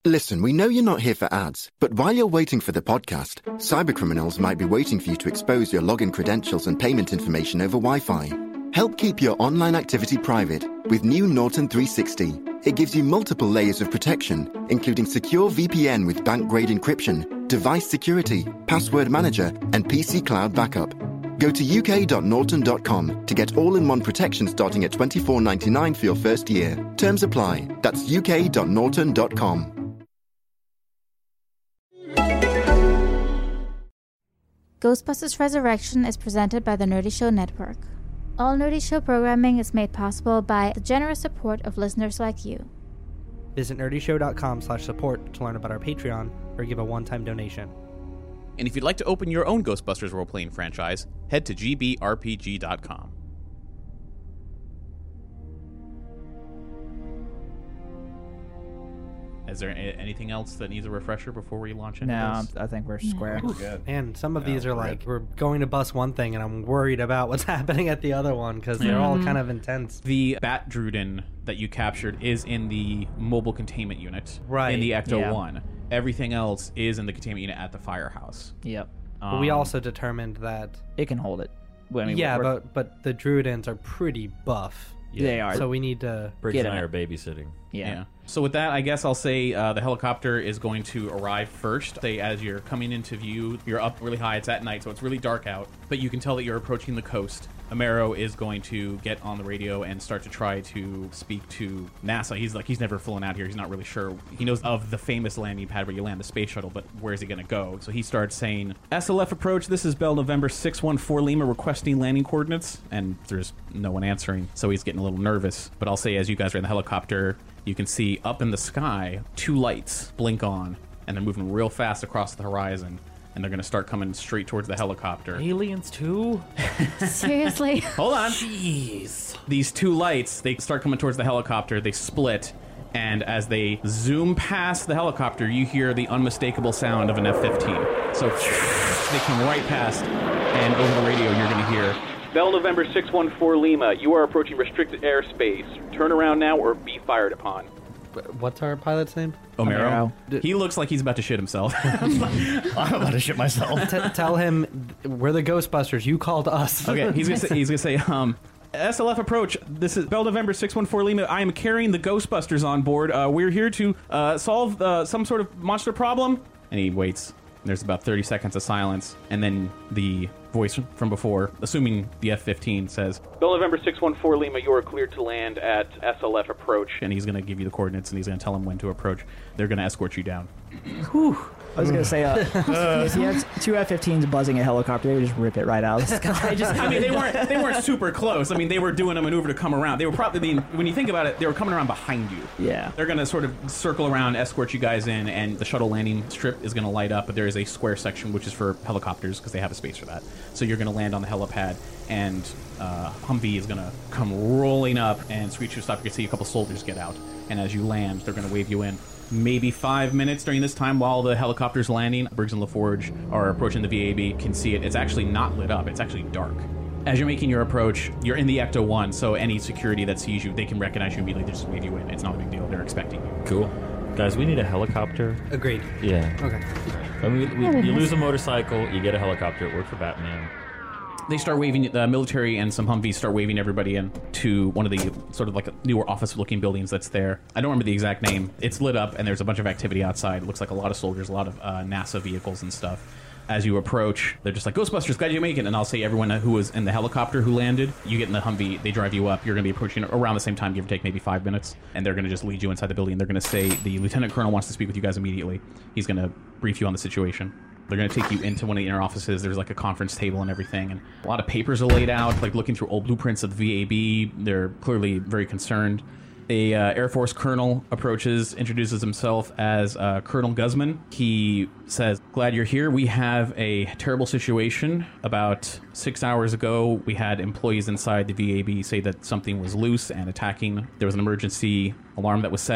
Listen, we know you're not here for ads, but while you're waiting for the podcast, cybercriminals might be waiting for you to expose your login credentials and payment information over Wi-Fi. Help keep your online activity private with new Norton 360. It gives you multiple layers of protection, including secure VPN with bank-grade encryption, device security, password manager, and PC cloud backup. Go to uk.norton.com to get all-in-one protection starting at $24.99 for your first year. Terms apply. That's uk.norton.com. Ghostbusters Resurrection is presented by the Nerdy Show Network. All Nerdy Show programming is made possible by the generous support of listeners like you. Visit nerdyshow.com/support to learn about our Patreon or give a one-time donation. And if you'd like to open your own Ghostbusters role-playing franchise, head to gbrpg.com. Is there anything else that needs a refresher before we launch into this? No, I think we're square. We're good. And some of these are like, we're going to bust one thing, and I'm worried about what's happening at the other one, because they're all kind of intense. The Bat Druden that you captured is in the mobile containment unit, Right. in the Ecto-1. Yeah. Everything else is in the containment unit at the firehouse. Yep. But we also determined that... It can hold it. I mean, yeah, but the Drudens are pretty buff. They are. So we need to... Briggs and I are babysitting. Yeah. So with that, I guess I'll say the helicopter is going to arrive first. Say as you're coming into view, you're up really high. It's at night, so it's really dark out. But you can tell that you're approaching the coast. Amaro is going to get on the radio and start to try to speak to NASA. He's never flown out here. He's not really sure. He knows of the famous landing pad where you land the space shuttle, but where is he going to go? So he starts saying, SLF approach, this is Bell November 614 Lima requesting landing coordinates. And there's no one answering, so he's getting a little nervous. But I'll say as you guys are in the helicopter, you can see up in the sky 2 lights blink on, and they're moving real fast across the horizon. And they're going to start coming straight towards the helicopter. Aliens too? Seriously? Hold on. Jeez. These 2 lights, they start coming towards the helicopter. They split. And as they zoom past the helicopter, you hear the unmistakable sound of an F-15. So they come right past. And over the radio, you're going to hear, Bell November 614 Lima, you are approaching restricted airspace. Turn around now or be fired upon. What's our pilot's name? Omero. He looks like he's about to shit himself. I'm about to shit myself. Tell him we're the Ghostbusters. You called us. Okay, he's gonna say, SLF approach. This is Bell November 614 Lima. I am carrying the Ghostbusters on board. We're here to solve some sort of monster problem. And he waits. There's about 30 seconds of silence, and then the voice from before, assuming the F-15, says, Bell November 614 Lima, you are cleared to land at SLF approach. And he's going to give you the coordinates, and he's going to tell him when to approach. They're going to escort you down. Whew. I was going to say, if you had 2 F-15s buzzing a helicopter, they would just rip it right out of the sky. I mean, they weren't super close. I mean, they were doing a maneuver to come around. They were probably, when you think about it, they were coming around behind you. Yeah. They're going to sort of circle around, escort you guys in, and the shuttle landing strip is going to light up, but there is a square section, which is for helicopters, because they have a space for that. So you're going to land on the helipad, and Humvee is going to come rolling up and screech to a stop. You can see a couple soldiers get out, and as you land, they're going to wave you in. Maybe 5 minutes during this time while the helicopter's landing, Briggs and LaForge are approaching the VAB, can see it. It's actually not lit up. It's actually dark. As you're making your approach, you're in the Ecto-1, so any security that sees you, they can recognize you immediately. They just wave you in. It's not a big deal. They're expecting you. Cool. Guys, we need a helicopter. Agreed. Yeah. Okay. I mean, you lose a motorcycle, you get a helicopter. It worked for Batman. They start waving, the military and some Humvees start waving everybody in to one of the sort of like newer office-looking buildings that's there. I don't remember the exact name. It's lit up, and there's a bunch of activity outside. It looks like a lot of soldiers, a lot of NASA vehicles and stuff. As you approach, they're just like, Ghostbusters, glad you make it. And I'll say everyone who was in the helicopter who landed, you get in the Humvee, they drive you up. You're going to be approaching around the same time, give or take maybe 5 minutes. And they're going to just lead you inside the building. They're going to say, the Lieutenant Colonel wants to speak with you guys immediately. He's going to brief you on the situation. They're going to take you into one of the inner offices. There's like a conference table and everything. And a lot of papers are laid out, like looking through old blueprints of the VAB. They're clearly very concerned. A Air Force colonel approaches, introduces himself as Colonel Guzman. He says, glad you're here. We have a terrible situation. About 6 hours ago, we had employees inside the VAB say that something was loose and attacking. There was an emergency alarm that was set.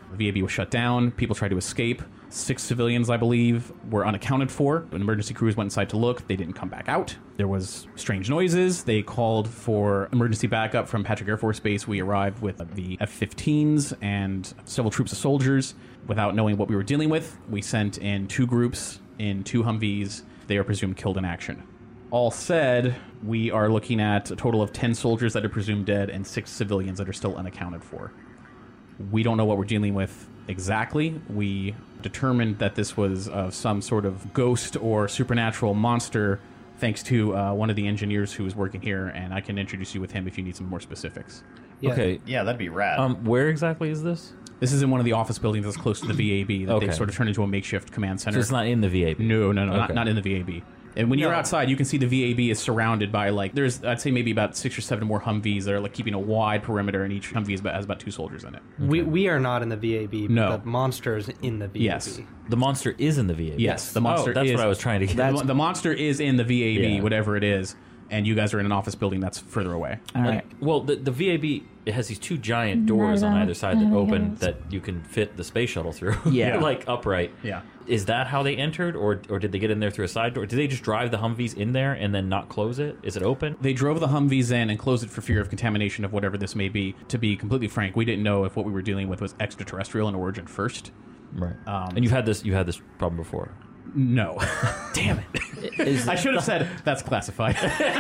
The VAB was shut down. People tried to escape. 6 civilians, I believe, were unaccounted for. When emergency crews went inside to look, they didn't come back out. There was strange noises. They called for emergency backup from Patrick Air Force Base. We arrived with the F-15s and several troops of soldiers. Without knowing what we were dealing with, we sent in 2 groups in 2 Humvees. They are presumed killed in action. All said, we are looking at a total of 10 soldiers that are presumed dead and 6 civilians that are still unaccounted for. We don't know what we're dealing with exactly. We determined that this was some sort of ghost or supernatural monster thanks to one of the engineers who is working here, and I can introduce you with him if you need some more specifics. Yeah. Okay. Yeah, that'd be rad. Where exactly is this? This is in one of the office buildings that's close to the VAB that they've sort of turned into a makeshift command center. So it's not in the VAB? No, Okay. not in the VAB. And when you're outside, you can see the VAB is surrounded by, like, there's, I'd say maybe about 6 or 7 more Humvees that are, like, keeping a wide perimeter, and each Humvee has about 2 soldiers in it. We are not in the VAB. No. The monster is in the VAB. Yes. The monster is in the VAB? Yes, the monster that's is... what I was trying to get. The monster is in the VAB, Yeah. whatever it is, and you guys are in an office building that's further away. All right. Well, the VAB, it has these 2 giant doors on either side that open that you can fit the space shuttle through. Yeah. Like upright. Yeah. Is that how they entered, or did they get in there through a side door? Did they just drive the Humvees in there and then not close it? Is it open? They drove the Humvees in and closed it for fear of contamination of whatever this may be. To be completely frank, we didn't know if what we were dealing with was extraterrestrial in origin first. Right. And you had this problem before. No. Damn it. I should have said that's classified.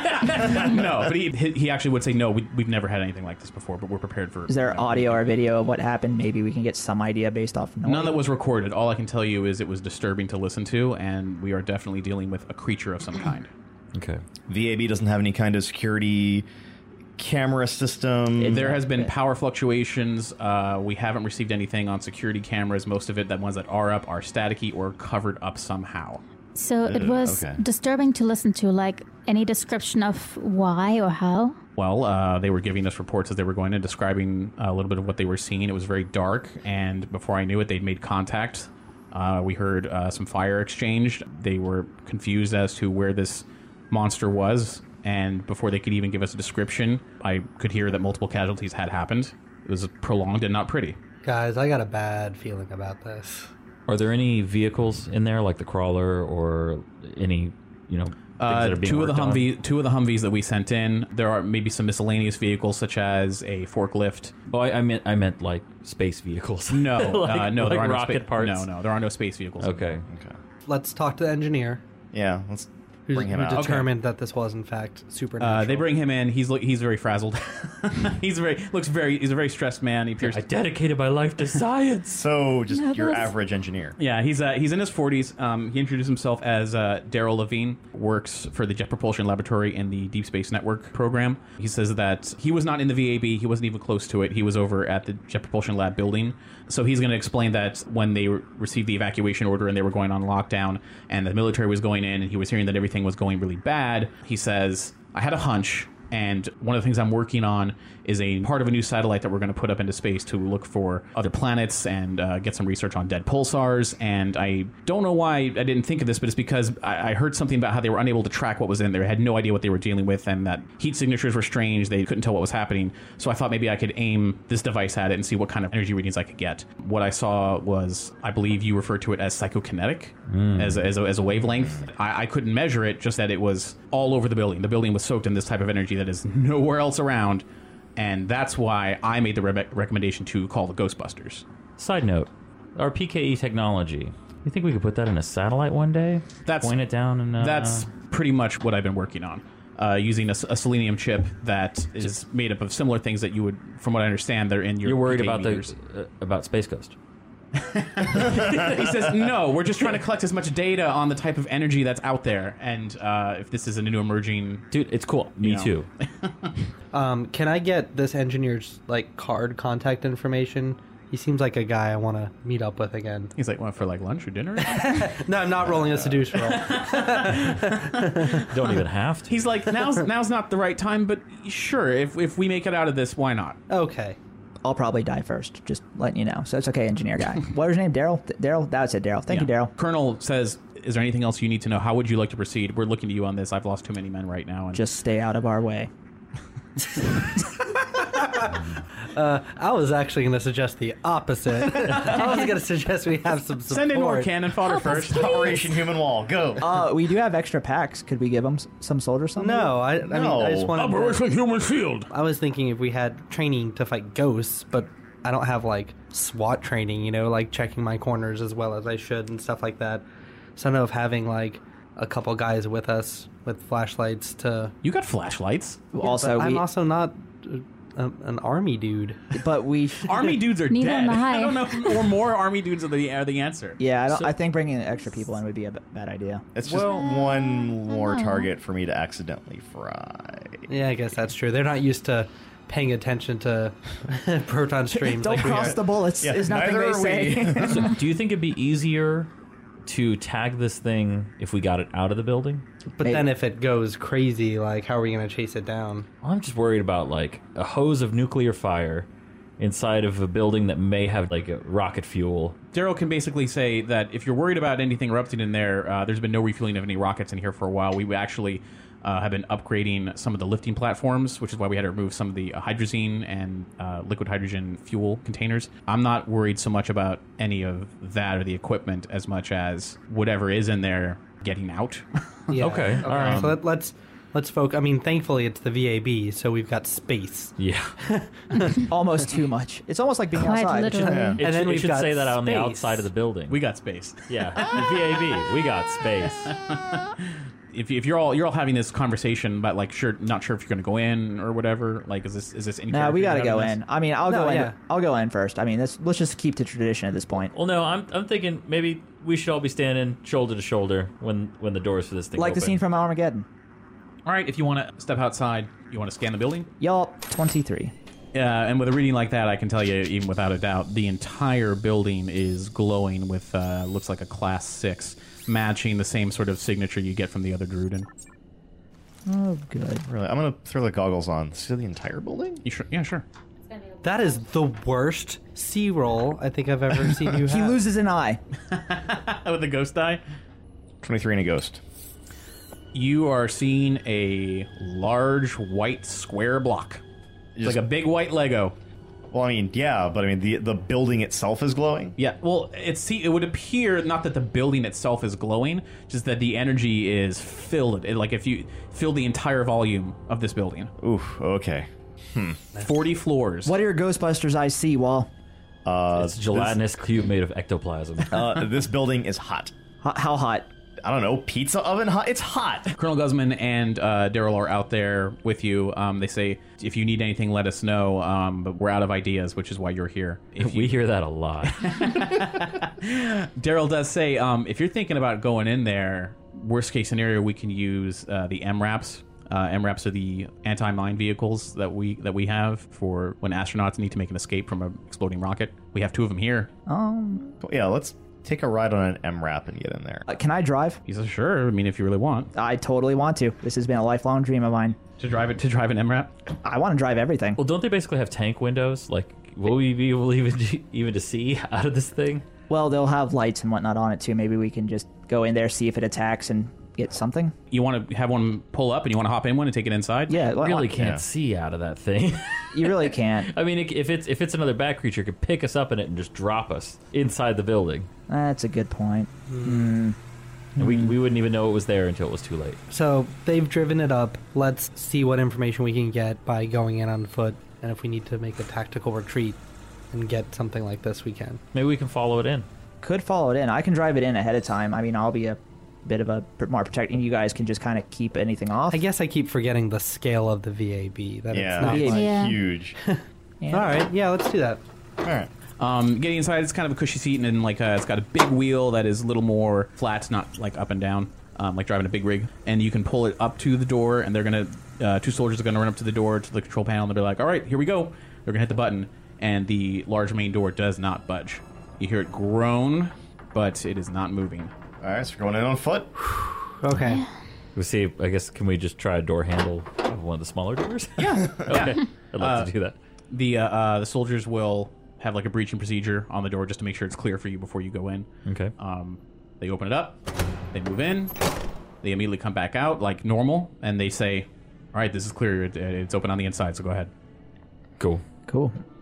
No, but he actually would say, no, we've never had anything like this before, but we're prepared for... Is there audio or video of what happened? Maybe we can get some idea based off noise. None that was recorded. All I can tell you is it was disturbing to listen to, and we are definitely dealing with a creature of some kind. Okay. VAB doesn't have any kind of security camera system. There has been power fluctuations. We haven't received anything on security cameras. Most of it, the ones that are up, are staticky or covered up somehow. So it was disturbing to listen to, like any description of why or how? Well, they were giving us reports as they were going and describing a little bit of what they were seeing. It was very dark, and before I knew it, they'd made contact. We heard some fire exchanged. They were confused as to where this monster was, and before they could even give us a description, I could hear that multiple casualties had happened. It was prolonged and not pretty. Guys, I got a bad feeling about this. Are there any vehicles in there, like the crawler, or any, things that are being two of the worked on? Two of the Humvees that we sent in. There are maybe some miscellaneous vehicles, such as a forklift. Oh, I meant like space vehicles. No, no, like there are rocket no parts. No, there are no space vehicles. Okay. Let's talk to the engineer Yeah, let's who bring him out. determined that this was in fact supernatural. They bring him in. He's very frazzled. He's a very stressed man. He appears. I dedicated my life to science. So, just No, your that's- average engineer. Yeah, he's in his 40s. He introduced himself as Daryl Levine, works for the Jet Propulsion Laboratory in the Deep Space Network program. He says that he was not in the VAB. He wasn't even close to it. He was over at the Jet Propulsion Lab building. So he's going to explain that when they received the evacuation order and they were going on lockdown and the military was going in and he was hearing that everything was going really bad, he says, I had a hunch. And one of the things I'm working on is a part of a new satellite that we're going to put up into space to look for other planets and get some research on dead pulsars. And I don't know why I didn't think of this, but it's because I heard something about how they were unable to track what was in there. They had no idea what they were dealing with, and that heat signatures were strange. They couldn't tell what was happening. So I thought maybe I could aim this device at it and see what kind of energy readings I could get. What I saw was, I believe you referred to it as psychokinetic, as a wavelength. I couldn't measure it, just that it was all over the building. The building was soaked in this type of energy that is nowhere else around. And that's why I made the recommendation to call the Ghostbusters. Side note, our PKE technology, you think we could put that in a satellite one day? Point it down and... That's pretty much what I've been working on. Using a selenium chip that is made up of similar things that you would, from what I understand, they're in your You're worried PKE about meters. about Space Ghost. He says, no, we're just trying to collect as much data on the type of energy that's out there. And if this is a new emerging... Dude, it's cool. Me too. Can I get this engineer's card contact information? He seems like a guy I want to meet up with again. He's like, what, for lunch or dinner? No, I'm not rolling a seduce roll. Don't even have to. He's like, now's not the right time, but sure, if we make it out of this, why not? Okay. I'll probably die first, just letting you know. So it's okay, engineer guy. What was your name? Daryl? Daryl? That's it, Daryl. Thank you, Daryl. Colonel says, is there anything else you need to know? How would you like to proceed? We're looking to you on this. I've lost too many men right now. And Just stay out of our way. I was actually going to suggest the opposite. I was going to suggest we have some support. Send in more cannon fodder first. Operation Human Wall, go. We do have extra packs. Could we give them some soldiers something? No, I mean, I just wanted Operation Human Shield. I was thinking if we had training to fight ghosts, but I don't have, like, SWAT training, you know, like checking my corners as well as I should and stuff like that. So I know of having, like, a couple guys with us with flashlights to... You got flashlights. Also, I'm also not an army dude. But we... Army dudes are Neither dead. am I. I don't know if, or more army dudes are the answer. Yeah, I think bringing extra people in would be a bad idea. It's just one more target for me to accidentally fry. Yeah, I guess that's true. They're not used to paying attention to proton streams. Don't like we cross are. the bullets. Yeah, is nothing neither they are say. So, do you think it'd be easier to tag this thing if we got it out of the building? But Maybe. then if it goes crazy, like, how are we going to chase it down? I'm just worried about like a hose of nuclear fire inside of a building that may have like a rocket fuel. Daryl can basically say that if you're worried about anything erupting in there, there's been no refueling of any rockets in here for a while. We actually have been upgrading some of the lifting platforms, which is why we had to remove some of the hydrazine and liquid hydrogen fuel containers. I'm not worried so much about any of that or the equipment as much as whatever is in there getting out. Yeah. Okay, all right. So let's focus. I mean, thankfully it's the VAB, so we've got space. Yeah. Almost too much. It's almost like being Quite outside. literally. And then it we've should got say that on the space. outside of the building. We got space. Yeah, the VAB. We got space. If you're all having this conversation about like not sure if you're going to go in or whatever, like is this any? No, we got gotta go in. I mean, I'll go in. yeah. I'll go in first. I mean, let's just keep the tradition at this point. Well, no, I'm thinking maybe we should all be standing shoulder to shoulder when the doors for this thing Like the open. scene from Armageddon. All right, if you want to step outside, you want to scan the building. Yup, 23. And with a reading like that, I can tell you, even without a doubt, the entire building is glowing with looks like a Class 6, matching the same sort of signature you get from the other Druden. Oh, good. Really, I'm gonna throw the goggles on. See the entire building? You sure? Yeah, sure. That is the worst C roll I think I've ever seen you have. He loses an eye. With the ghost die, 23 and a ghost. you are seeing a large white square block. It's Just- like a big white Lego. Well, I mean, yeah, but I mean, the building itself is glowing. Yeah, well, it would appear not that the building itself is glowing, just that the energy is filled. Like if you fill the entire volume of this building, Oof. Okay. 40 floors. What do your Ghostbusters eyes see, Wall? It's a gelatinous cube made of ectoplasm. This building is hot. How hot? I don't know, pizza oven hot? It's hot. Colonel Guzman and Daryl are out there with you. They say, if you need anything, let us know. But we're out of ideas, which is why you're here. We hear that a lot. Daryl does say, if you're thinking about going in there, worst case scenario, we can use the MRAPs. MRAPs are the anti-mine vehicles that we have for when astronauts need to make an escape from an exploding rocket. We have 2 of them here. Yeah, let's take a ride on an MRAP and get in there. Can I drive? He says, sure. I mean, if you really want I totally want to. This has been a lifelong dream of mine. to drive an MRAP. I want to drive everything. Well, don't they basically have tank windows? Like, will we be able even to see out of this thing? Well, they'll have lights and whatnot on it too. Maybe we can just go in there, see if it attacks, and get something. You want to have one pull up and you want to hop in one and take it inside? Yeah, I really can't Yeah. see out of that thing. You really can't. I mean, if it's another bat creature, it could pick us up in it and just drop us inside the building. That's a good point. And we wouldn't even know it was there until it was too late. So they've driven it up. Let's see what information we can get by going in on foot. And if we need to make a tactical retreat and get something like this, we can. Maybe we can follow it in. Could follow it in. I can drive it in ahead of time. I mean, I'll be a bit of a more protecting. You guys can just kind of keep anything off. I guess I keep forgetting the scale of the VAB. That Yeah, it's not it's like... Yeah. huge. Yeah. All right, yeah, let's do that. All right. Getting inside, it's kind of a cushy seat, and then like it's got a big wheel that is a little more flat, not like up and down, like driving a big rig. And you can pull it up to the door, and they're gonna 2 soldiers are gonna run up to the door to the control panel, and they'll be like, "All right, here we go." They're gonna hit the button, and the large main door does not budge. You hear it groan, but it is not moving. All right, so we're going in on foot. Okay. We'll see. I guess can we just try a door handle of one of the smaller doors? Yeah. Okay. I'd love to do that. The soldiers will have like a breaching procedure on the door just to make sure it's clear for you before you go in. Okay. They open it up, they move in, they immediately come back out like normal, and they say, "All right, this is clear. It's open on the inside, so go ahead." Cool. Cool.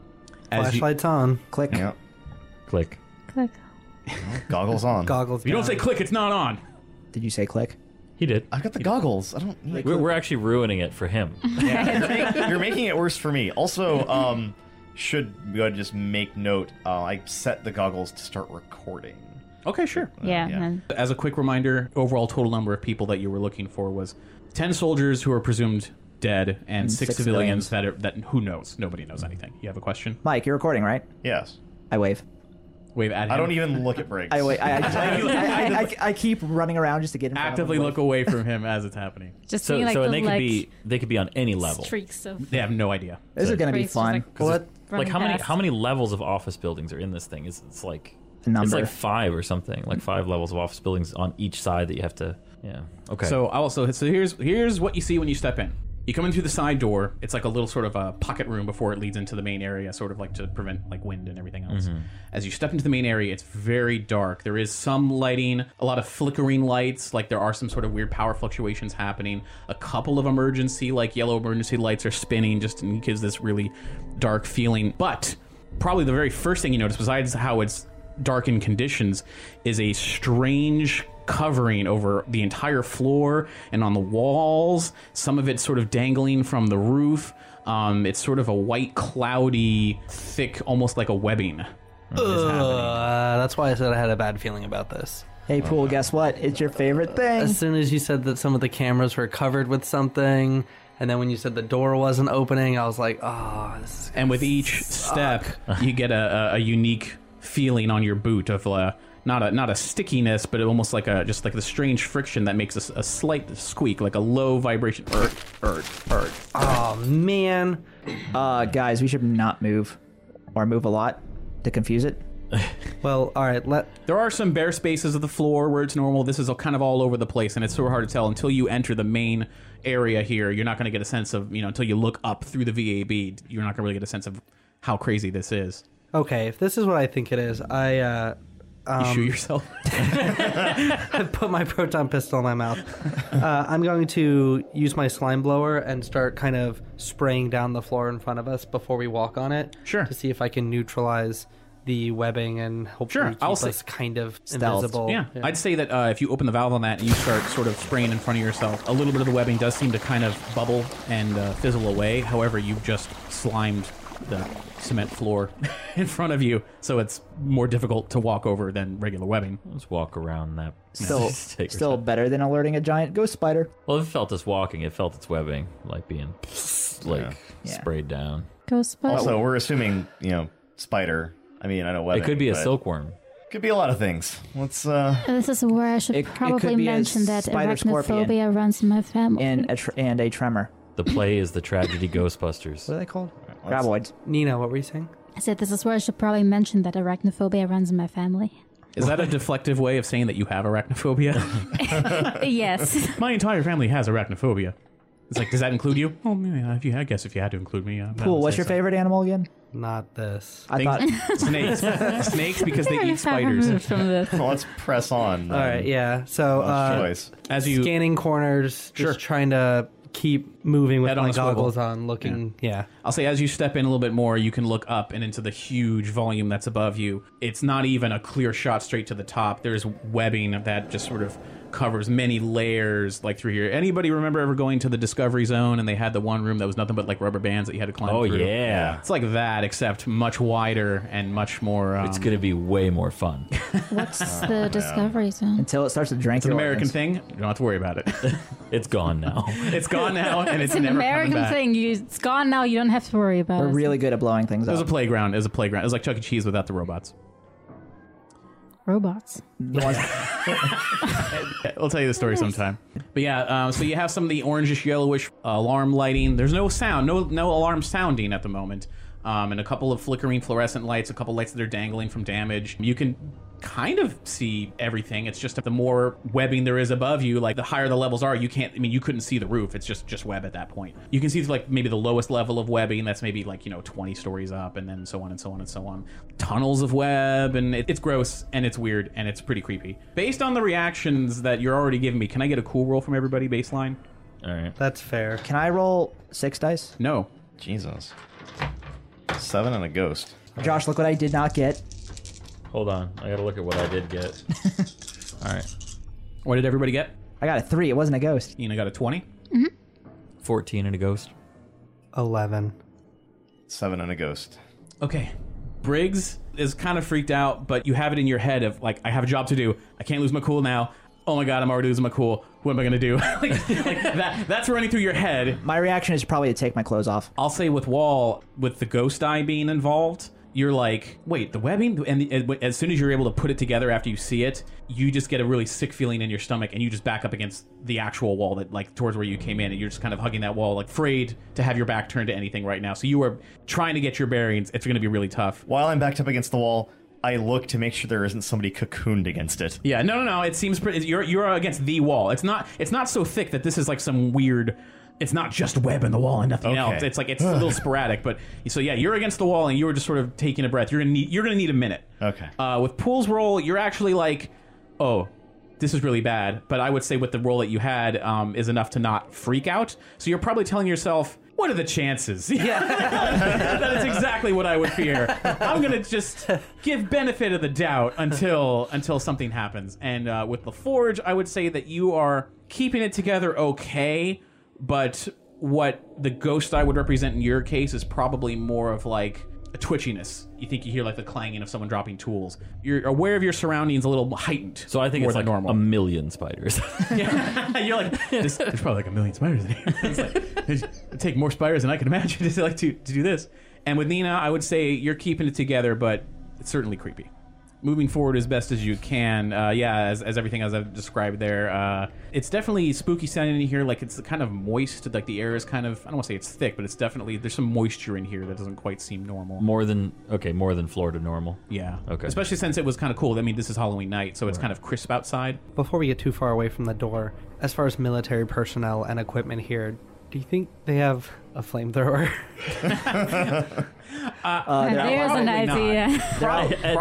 Flashlight's on. Click. Yeah. Click. Click. Goggles on. Goggles. If you don't say click, it's not on. Did you say click? He did. I got the goggles. I don't need We're actually ruining it for him. You're making it worse for me. Also, should we go ahead and just make note, I set the goggles to start recording. Okay, sure. Yeah. yeah. man. As a quick reminder, overall total number of people that you were looking for was 10 soldiers who are presumed dead and 6 civilians that who knows? Nobody knows anything. You have a question? Mike, you're recording, right? Yes. I wave. Wave at him. I don't even look at Briggs. I wait. I keep running around just to get in front Actively of him. look away from him as it's happening. Just So, seeing like so the and they could be on any level. streaks of They have no idea. This is going to be streaks just, fun. like, What? Like running how past. many levels of office buildings are in this thing? It's like A number. It's like 5 or something. Like 5 levels of office buildings on each side that you have to. Yeah. Okay. So here's what you see when you step in. You come in through the side door. It's like a little sort of a pocket room before it leads into the main area, sort of like to prevent like wind and everything else. As you step into the main area, it's very dark. There is some lighting, a lot of flickering lights, like there are some sort of weird power fluctuations happening. A couple of emergency, like yellow emergency lights are spinning, just and gives this really dark feeling. But probably the very first thing you notice, besides how it's darkened conditions, is a strange covering over the entire floor and on the walls. Some of it's sort of dangling from the roof. It's sort of a white, cloudy, thick, almost like a webbing. That's why I said I had a bad feeling about this. Hey, Pool, guess what? It's your favorite thing. As soon as you said that some of the cameras were covered with something, and then when you said the door wasn't opening, I was like, oh, this is And with each step, you get a unique feeling on your boot of not a stickiness, but almost like just like the strange friction that makes a slight squeak, like a low vibration. Oh, man. Guys, we should not move or move a lot to confuse it. Well, all right, There are some bare spaces of the floor where it's normal. This is kind of all over the place, and it's so hard to tell until you enter the main area here. You're not going to get a sense of, until you look up through the VAB, you're not going to really get a sense of how crazy this is. Okay, if this is what I think it is, You shoot yourself? I put my proton pistol in my mouth. I'm going to use my slime blower and start kind of spraying down the floor in front of us before we walk on it. Sure. To see if I can neutralize the webbing and hopefully keep us kind of stealth. invisible. Yeah. I'd say that if you open the valve on that and you start sort of spraying in front of yourself, a little bit of the webbing does seem to kind of bubble and fizzle away. However, you've just slimed the cement floor in front of you, so it's more difficult to walk over than regular webbing. Let's walk around that. Still better than alerting a giant ghost spider. Well, if it felt us walking, it felt its webbing, like being sprayed down. Ghostbusters. Also, we're assuming, spider. I mean, I know webbing. It could be a but silkworm. Could be a lot of things. Let's. This is where I should It could probably be a mention that spider scorpion. arachnophobia runs in my family. And a tremor. The play is the tragedy Ghostbusters. What are they called? Graboids. Nina, what were you saying? I said this is where I should probably mention that arachnophobia runs in my family. Is that a deflective way of saying that you have arachnophobia? Yes. My entire family has arachnophobia. It's like, does that include you? Oh, yeah, I guess if you had to include me. Cool. What's your favorite animal again? Not this. I thought Snakes. Snakes because they eat spiders. From this. well, let's press on. All right, yeah. So choice. As you scanning corners, just trying to keep moving with Head on my a swivel. goggles on, looking. Yeah. I'll say as you step in a little bit more, you can look up and into the huge volume that's above you. It's not even a clear shot straight to the top. There's webbing that just sort of covers many layers like through here. Anybody remember ever going to the Discovery Zone and they had the one room that was nothing but like rubber bands that you had to climb through? Oh, yeah. It's like that, except much wider and much more... It's going to be way more fun. What's the Discovery Zone? until it starts to drink It's an American thing. You don't have to worry about it. It's gone now. It's gone now, and it's It's an never American coming back. thing. It's gone now. You don't have to worry about We're it. really good at blowing things It was a up. playground. It was a playground. It was like Chuck E. Cheese without the robots. Robots. I'll tell you the story sometime. But yeah, so you have some of the orangish, yellowish alarm lighting. There's no sound, no alarm sounding at the moment. And a couple of flickering fluorescent lights, a couple lights that are dangling from damage. You can kind of see everything. It's just the more webbing there is above you, like the higher the levels are, you couldn't see the roof. It's just web at that point. You can see like maybe the lowest level of webbing, that's maybe like 20 stories up, and then so on and so on and so on. Tunnels of web, and it's gross and it's weird and it's pretty creepy. Based on the reactions that you're already giving me, can I get a cool roll from everybody baseline? All right. That's fair. Can I roll 6 dice? No. Jesus. 7 and a ghost. Josh, look what I did not get. Hold on, I gotta look at what I did get. All right, What did everybody get? I got a 3. It wasn't a ghost. Nina got a 20. 14 and a ghost. 11. 7 and a ghost. Okay. Briggs is kind of freaked out, but you have it in your head of, like, I have a job to do. I can't lose my cool now. Oh my god, I'm already losing my cool. What am I going to do? That's running through your head. My reaction is probably to take my clothes off. I'll say with Wall, with the ghost eye being involved, you're like, wait, the webbing? And as soon as you're able to put it together after you see it, you just get a really sick feeling in your stomach, and you just back up against the actual wall that, like, towards where you came in, and you're just kind of hugging that wall, like, afraid to have your back turned to anything right now. So you are trying to get your bearings. It's going to be really tough. While I'm backed up against the wall, I look to make sure there isn't somebody cocooned against it. Yeah, no. It seems pretty. You're against the wall. It's not so thick that this is like some weird. It's not just web in the wall and nothing else. It's like it's a little sporadic. But so yeah, you're against the wall and you were just sort of taking a breath. You're gonna need a minute. Okay. With Pool's roll, you're actually like, oh, this is really bad. But I would say with the roll that you had is enough to not freak out. So you're probably telling yourself, what are the chances? Yeah, that is exactly what I would fear. I'm gonna just give benefit of the doubt until something happens. And with LaForge, I would say that you are keeping it together okay, but what the ghost eye would represent in your case is probably more of like a twitchiness. You think you hear like the clanging of someone dropping tools. You're aware of your surroundings a little heightened. So I think more it's than like normal. a million spiders. Yeah. You're like, there's probably like a million spiders in here. It's like, it'd take more spiders than I can imagine to do this. And with Nina, I would say you're keeping it together, but it's certainly creepy. Moving forward as best as you can, as everything as I've described there, it's definitely spooky sounding in here. Like it's kind of moist, like the air is kind of, I don't want to say it's thick, but it's definitely, there's some moisture in here that doesn't quite seem normal. More than Florida normal. Yeah. Okay. Especially since it was kind of cool. I mean, this is Halloween night, so it's kind of crisp outside. Before we get too far away from the door, as far as military personnel and equipment here, do you think they have a flamethrower? There's an idea. At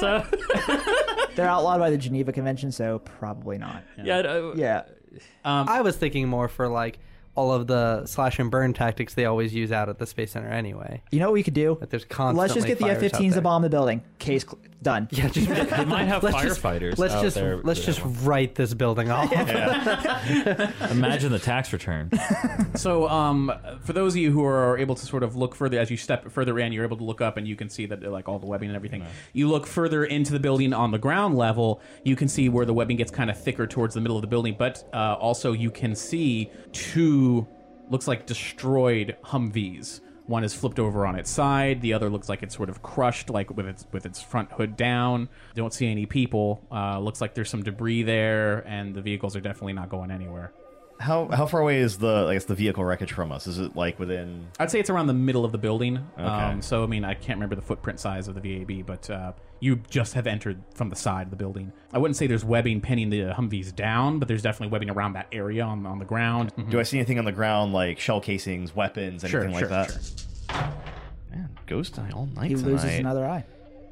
NASA? They're outlawed by the Geneva Convention, so probably not. Yeah. I was thinking more for like all of the slash and burn tactics they always use out at the Space Center anyway. You know what we could do? That there's constantly Let's just get the fires out F-15s to there. bomb the building. Case done. Yeah, just They might have let's just- firefighters. Let's out just there. let's just write this building off. Imagine the tax return. So, for those of you who are able to sort of look further, as you step further in, you're able to look up and you can see that like all the webbing and everything. You look further into the building on the ground level, you can see where the webbing gets kind of thicker towards the middle of the building, but also you can see two, looks like destroyed Humvees. One is flipped over on its side. The other looks like it's sort of crushed, like with its front hood down. Don't see any people. Looks like there's some debris there, and the vehicles are definitely not going anywhere. How far away is the vehicle wreckage from us? Is it like within? I'd say it's around the middle of the building. Okay. So I mean, I can't remember the footprint size of the VAB, but you just have entered from the side of the building. I wouldn't say there's webbing pinning the Humvees down, but there's definitely webbing around that area on the ground. Do I see anything on the ground like shell casings, weapons, anything like that? Sure. Man, ghost eye all night He loses tonight. another eye.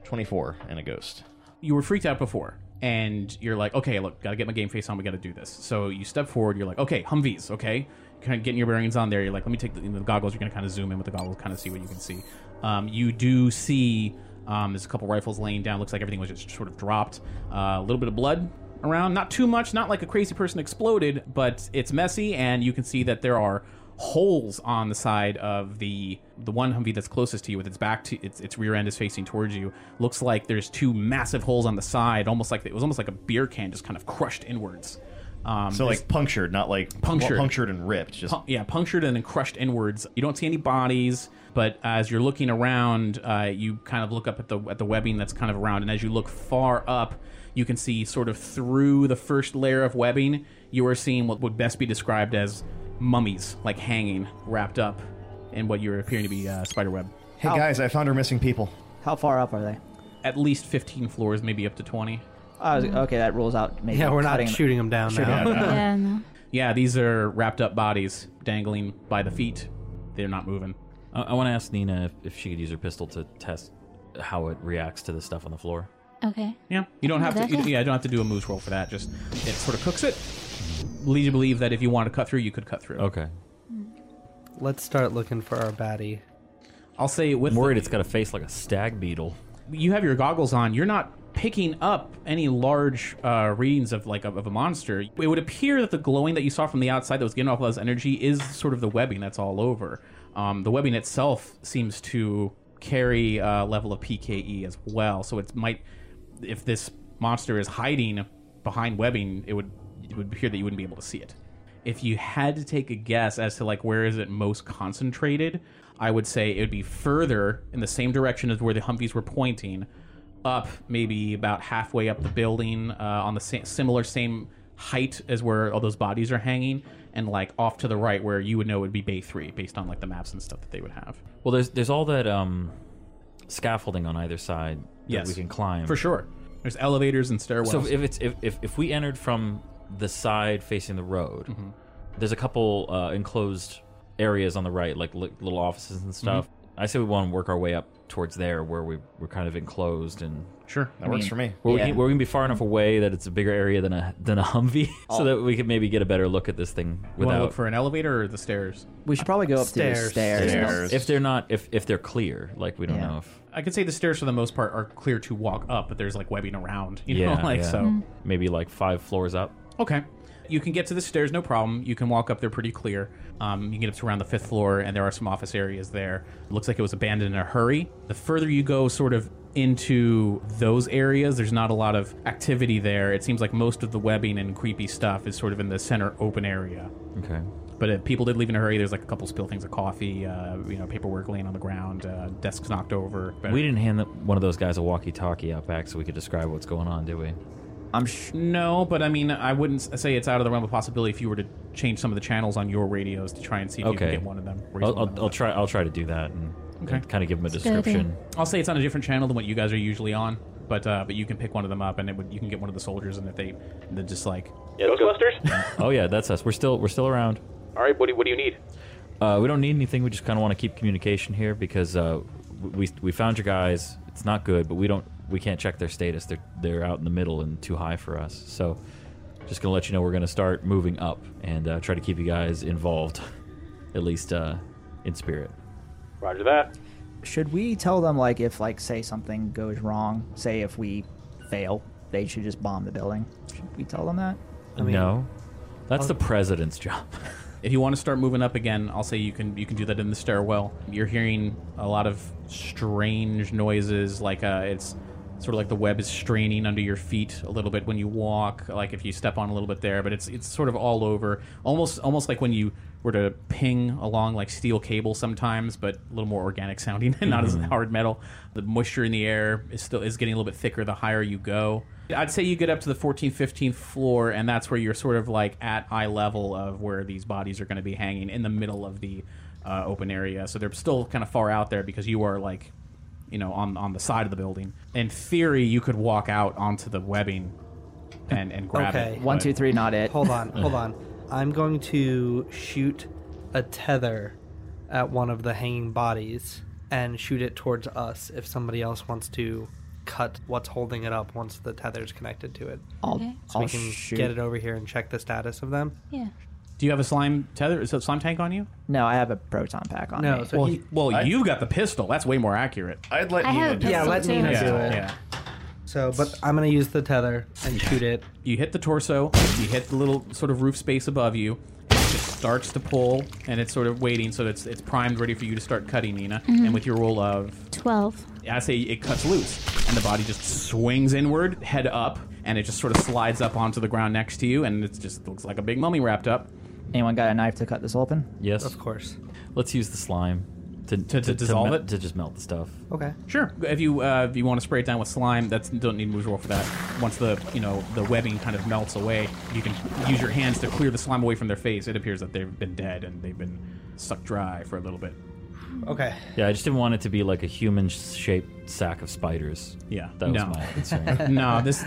24 and a ghost. You were freaked out before, and you're like, okay, look, gotta get my game face on, we gotta do this. So you step forward, you're like, okay, Humvees, okay? Kind of getting your bearings on there, you're like, let me take the goggles, you're gonna kind of zoom in with the goggles, kind of see what you can see. You do see, there's a couple rifles laying down, looks like everything was just sort of dropped. A little bit of blood around, not too much, not like a crazy person exploded, but it's messy, and you can see that there are holes on the side of the one Humvee that's closest to you, with its back to its rear end is facing towards you. Looks like there's two massive holes on the side, almost like a beer can just kind of crushed inwards. So like punctured, not like punctured and ripped. Just punctured and then crushed inwards. You don't see any bodies, but as you're looking around, you kind of look up at the webbing that's kind of around, and as you look far up, you can see sort of through the first layer of webbing, you are seeing what would best be described as mummies, like hanging, wrapped up in what you're appearing to be spider web. hey guys, I found our missing people. How far up are they? At least 15 floors, maybe up to 20. Okay, that rules out. Maybe Yeah, we're not cutting- shooting them down now. Yeah, no. Yeah, these are wrapped up bodies dangling by the feet. They're not moving. I want to ask Nina if she could use her pistol to test how it reacts to the stuff on the floor. Okay. Yeah, you don't have to. Okay. You don't have to do a moose roll for that. Just it sort of cooks it. Leads you to believe that if you want to cut through, you could cut through. Okay. Let's start looking for our baddie. I'll say with I'm worried it's got a face like a stag beetle. You have your goggles on. You're not picking up any large readings of a monster. It would appear that the glowing that you saw from the outside that was getting off all this energy is sort of the webbing that's all over. The webbing itself seems to carry a level of PKE as well. So it might, if this monster is hiding behind webbing, it would appear that you wouldn't be able to see it. If you had to take a guess as to like where is it most concentrated, I would say it would be further in the same direction as where the Humvees were pointing, up maybe about halfway up the building, on the same height as where all those bodies are hanging, and like off to the right where you would know it would be Bay 3 based on like the maps and stuff that they would have. Well, there's all that scaffolding on either side that we can climb. For sure. There's elevators and stairwells. So if we entered from the side facing the road, there's a couple enclosed areas on the right, like little offices and stuff. I say we want to work our way up towards there where we're kind of enclosed and sure, that works for me. Where we can be far enough away that it's a bigger area than a Humvee, so that we could maybe get a better look at this thing You want to without. look for an elevator or the stairs? We should probably go up to the stairs. If they're not, if they're clear, like we don't know if. I could say the stairs for the most part are clear to walk up, but there's like webbing around. You know, so maybe like 5 floors up. Okay. You can get to the stairs, no problem. You can walk up there pretty clear. You can get up to around the 5th floor, and there are some office areas there. It looks like it was abandoned in a hurry. The further you go sort of into those areas, there's not a lot of activity there. It seems like most of the webbing and creepy stuff is sort of in the center open area. Okay. But people did leave in a hurry. There's like a couple spilled things of coffee, paperwork laying on the ground, desks knocked over. But We didn't hand one of those guys a walkie-talkie out back so we could describe what's going on, did we? No, but I mean, I wouldn't say it's out of the realm of possibility if you were to change some of the channels on your radios to try and see if you can get one of them. I'll try to do that and kind of give them a description. I'll say it's on a different channel than what you guys are usually on, but you can pick one of them up and you can get one of the soldiers, and if they're just like Ghostbusters. Oh yeah, that's us. We're still around. All right, what do you need? We don't need anything. We just kind of want to keep communication here because we found your guys. It's not good, but we can't check their status. They're out in the middle and too high for us. So just gonna let you know we're gonna start moving up and try to keep you guys involved, at least in spirit. Roger that. Should we tell them, like, if, like, say something goes wrong, say if we fail, they should just bomb the building? Should we tell them that? No, that's the president's job. If you want to start moving up again, I'll say you can do that in the stairwell. You're hearing a lot of strange noises, like it's sort of like the web is straining under your feet a little bit when you walk, like if you step on a little bit there, but it's sort of all over, almost like when you were to ping along like steel cable sometimes, but a little more organic sounding and not as hard metal. The moisture in the air is getting a little bit thicker the higher you go. I'd say you get up to the 14th, 15th floor, and that's where you're sort of like at eye level of where these bodies are going to be hanging in the middle of the open area. So they're still kind of far out there because you are like, on the side of the building. In theory, you could walk out onto the webbing and grab it. 1, 2, 3, not it. Hold on. I'm going to shoot a tether at one of the hanging bodies and shoot it towards us if somebody else wants to cut what's holding it up once the tether's connected to it. So we can get it over here and check the status of them. Yeah. Do you have a slime tether? Is that a slime tank on you? No, I have a proton pack on me. So you've got the pistol. That's way more accurate. I'd let I Nina have do a it. Yeah, let pistol, Nina too. do it. Yeah. So, but I'm going to use the tether and shoot it. You hit the torso, you hit the little sort of roof space above you, and it just starts to pull, and it's sort of waiting, so it's primed, ready for you to start cutting, Nina. And with your roll of 12. I say it cuts loose, and the body just swings inward, head up, and it just sort of slides up onto the ground next to you, and it just looks like a big mummy wrapped up. Anyone got a knife to cut this open? Yes, Of course. Let's use the slime to dissolve it? to just melt the stuff. Okay. Sure. If you want to spray it down with slime, don't need to move roll for that. Once the webbing kind of melts away, you can use your hands to clear the slime away from their face. It appears that they've been dead and they've been sucked dry for a little bit. Okay. Yeah, I just didn't want it to be like a human-shaped sack of spiders. Yeah. That was my concern. No, this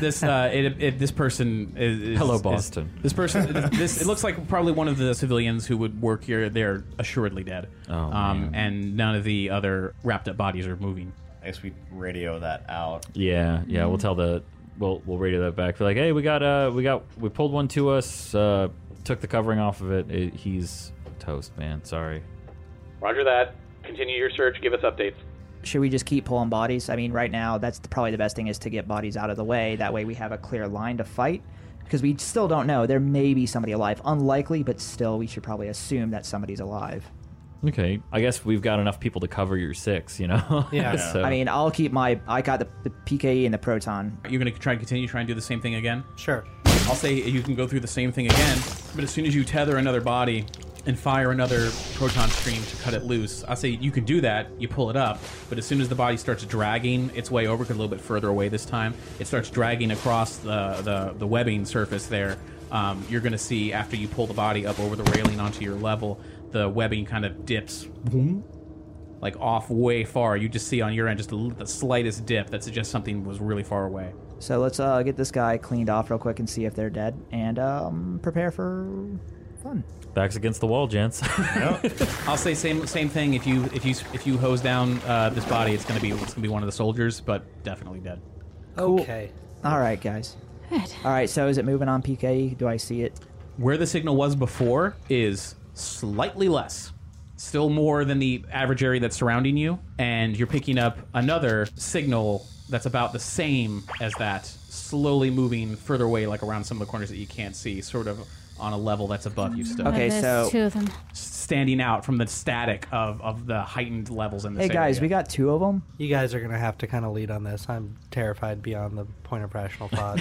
person is Hello, Boston. This person, it looks like probably one of the civilians who would work here. They're assuredly dead. Oh, man. And none of the other wrapped up bodies are moving. I guess we radio that out. Yeah. We'll tell we'll radio that back. Be like, hey, we pulled one to us. Took the covering off of it. He's toast, man. Sorry. Roger that. continue your search. Give us updates. Should we just keep pulling bodies? I mean, right now, that's probably the best thing is to get bodies out of the way. That way we have a clear line to fight. Because we still don't know. There may be somebody alive. Unlikely, but still, we should probably assume that somebody's alive. Okay, I guess we've got enough people to cover your 6, you know? Yeah. So, I mean, I'll keep my... I got the PKE and the Proton. You're going to try and do the same thing again? Sure. I'll say you can go through the same thing again, but as soon as you tether another body and fire another proton stream to cut it loose, I'll say you can do that, you pull it up, but as soon as the body starts dragging its way over, because a little bit further away this time, it starts dragging across the webbing surface there, you're going to see, after you pull the body up over the railing onto your level, the webbing kind of dips, boom, like off way far. You just see on your end just the slightest dip that suggests something was really far away. So let's get this guy cleaned off real quick and see if they're dead, and prepare for fun. backs against the wall, gents. I'll say same thing. If you hose down this body, it's gonna be one of the soldiers, but definitely dead. Okay. All right, guys. Good. All right, so is it moving on PKE? Do I see it? Where the signal was before is slightly less. Still more than the average area that's surrounding you, and you're picking up another signal that's about the same as that, slowly moving further away, like around some of the corners that you can't see, sort of on a level that's above you still. Okay, There's so- 2 of them. Standing out from the static of the heightened levels in this Hey, guys, area. we got 2 of them. You guys are going to have to kind of lead on this. I'm terrified beyond the point of rational thought.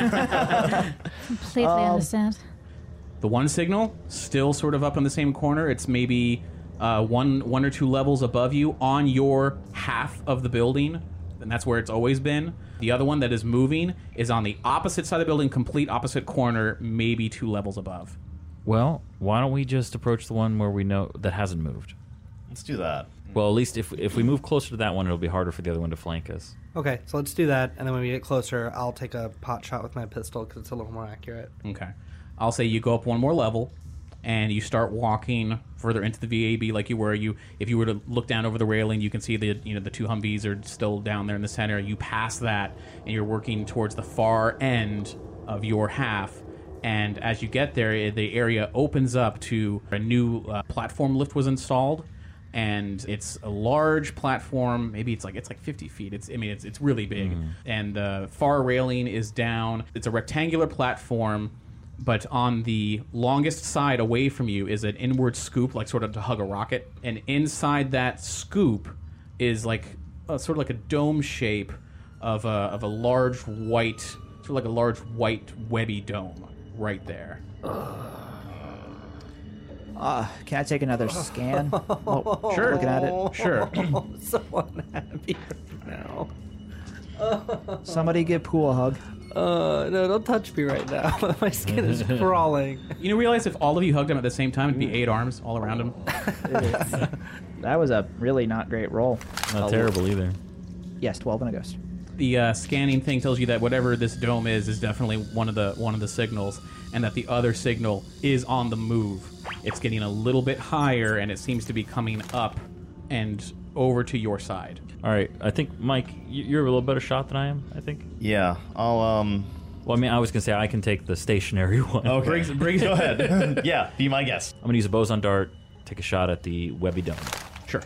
Completely understand. The one signal, still sort of up in the same corner. It's maybe one or two levels above you on your half of the building, and that's where it's always been. The other one that is moving is on the opposite side of the building, complete opposite corner, maybe 2 levels above. Well, why don't we just approach the one where we know that hasn't moved? Let's do that. Well, at least if we move closer to that one, it'll be harder for the other one to flank us. Okay, so let's do that, and then when we get closer, I'll take a pot shot with my pistol because it's a little more accurate. Okay. I'll say you go up one more level, and you start walking further into the VAB like you were. If you were to look down over the railing, you can see the 2 Humvees are still down there in the center. You pass that, and you're working towards the far end of your half. And as you get there, the area opens up to a new platform lift was installed, and it's a large platform. Maybe it's like 50 feet. It's really big, and the far railing is down. It's a rectangular platform. But on the longest side away from you is an inward scoop, like sort of to hug a rocket. And inside that scoop is like sort of like a dome shape of a large white, sort of like a large white webby dome right there. Can I take another scan? Sure. Looking at it. Sure. I'm so unhappy right now. Somebody give Pool a hug. No, don't touch me right now. My skin is crawling. You know, realize if all of you hugged him at the same time, it'd be 8 arms all around him. That was a really not great roll. Not terrible either. Yes, 12 and a ghost. The scanning thing tells you that whatever this dome is definitely one of the signals, and that the other signal is on the move. It's getting a little bit higher, and it seems to be coming up and over to your side. All right, I think, Mike, you're a little better shot than I am, I think. Yeah, I'll Well, I mean, I was going to say I can take the stationary one. Okay. Go ahead. Yeah, be my guest. I'm going to use a boson dart, take a shot at the webby dome. Sure.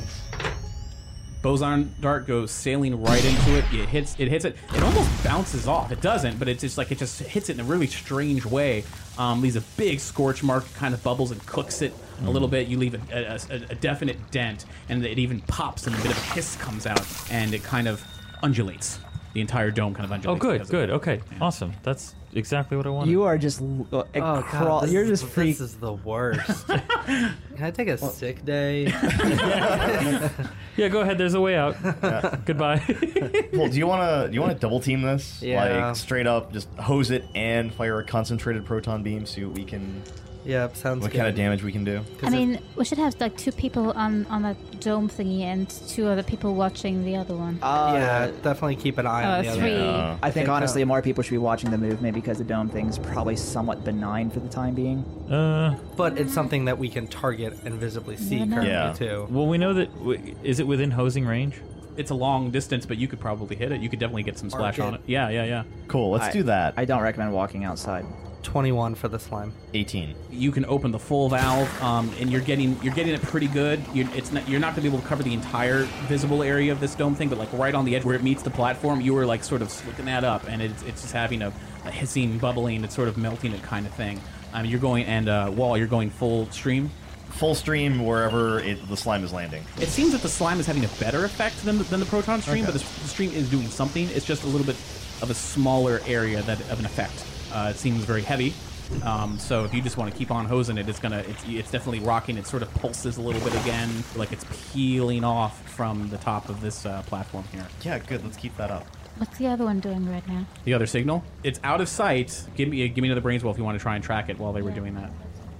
Boson dart goes sailing right into it. It hits it. It almost bounces off. It doesn't, but it's just like it just hits it in a really strange way. Leaves a big scorch mark, kind of bubbles and cooks it a little bit. You leave a definite dent, and it even pops, and a bit of a hiss comes out, and it kind of undulates. The entire dome kind of undulates. Oh, because good. of it. Okay, Yeah. awesome. That's exactly what I wanted. You are just you're just freak. This is the worst. Can I take a sick day? Yeah, go ahead. There's a way out. Goodbye. Well, do you want to double team this? Yeah. Like straight up, just hose it and fire a concentrated proton beam. See what we can. Yep, sounds What good. kind of damage we can do? I mean, we should have like 2 people on that dome thingy and 2 other people watching the other one. Yeah, definitely keep an eye on the 3. other. I think Okay, honestly, so- more people should be watching the movement because the dome thing's probably somewhat benign for the time being. But it's something that we can target and visibly see Yeah, no. currently, Yeah. too. Well, we know that. Is it within hosing range? It's a long distance, but you could probably hit it. You could definitely get some splash Mark on it. it. Yeah. Cool. Let's do that. I don't recommend walking outside. 21 for the slime. 18. You can open the full valve, and you're getting it pretty good. You're not going to be able to cover the entire visible area of this dome thing, but like right on the edge where it meets the platform, you were like sort of slicking that up, and it's just having a hissing, bubbling, it's sort of melting it kind of thing. You're going, and Wall, you're going full stream. Full stream wherever the slime is landing. It seems that the slime is having a better effect than the proton stream, but the stream is doing something. It's just a little bit of a smaller area of an effect. It seems very heavy, so if you just want to keep on hosing it, it's definitely rocking. It sort of pulses a little bit again, like it's peeling off from the top of this platform here. Yeah, good. Let's keep that up. What's the other one doing right now? The other signal, it's out of sight. Give me another brains roll if you want to try and track it while they were doing that.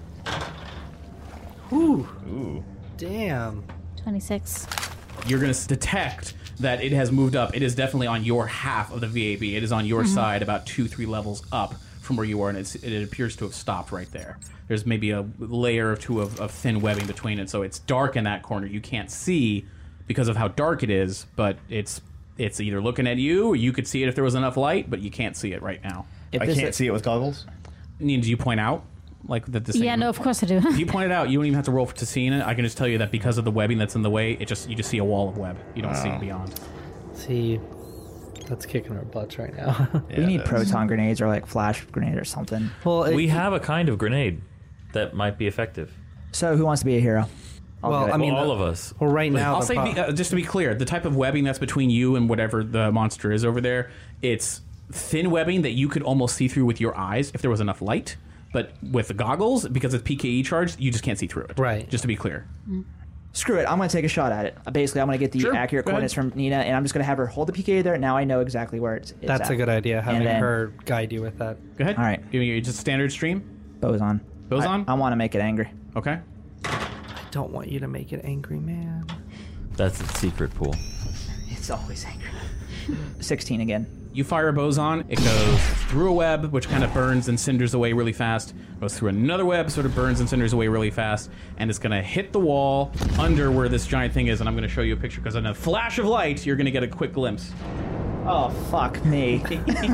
Ooh. Damn. 26. You're going to detect that it has moved up. It is definitely on your half of the VAB. It is on your side about 2-3 levels up from where you are, and it appears to have stopped right there. There's maybe a layer or two of thin webbing between it, so it's dark in that corner. You can't see because of how dark it is, but it's either looking at you, or you could see it if there was enough light, but you can't see it right now. I can't see it with goggles? Did you point out? Like that the Yeah, no, of course I do. If you point it out, you don't even have to roll to seeing it. I can just tell you that because of the webbing that's in the way, you just see a wall of web. You don't see beyond. See, that's kicking our butts right now. We need proton grenades or like flash grenade or something. Well, We have a kind of grenade that might be effective. So who wants to be a hero? Well, I mean, all of us. Well, right now, I'll say, just to be clear, the type of webbing that's between you and whatever the monster is over there, it's thin webbing that you could almost see through with your eyes if there was enough light. But with the goggles, because it's PKE charged, you just can't see through it. Right. Just to be clear. Screw it. I'm going to take a shot at it. Basically, I'm going to get the accurate coordinates from Nina, and I'm just going to have her hold the PKE there. Now I know exactly where it's that's at. a good idea, having then- her guide you with that. Go ahead. All right. Give me just standard stream. Boson. Boson? I want to make it angry. Okay. I don't want you to make it angry, man. That's its secret pool. It's always angry. 16 again. You fire a boson, it goes through a web, which kind of burns and cinders away really fast, goes through another web, sort of burns and cinders away really fast, and it's going to hit the wall under where this giant thing is, and I'm going to show you a picture, because in a flash of light, you're going to get a quick glimpse. Oh, fuck me.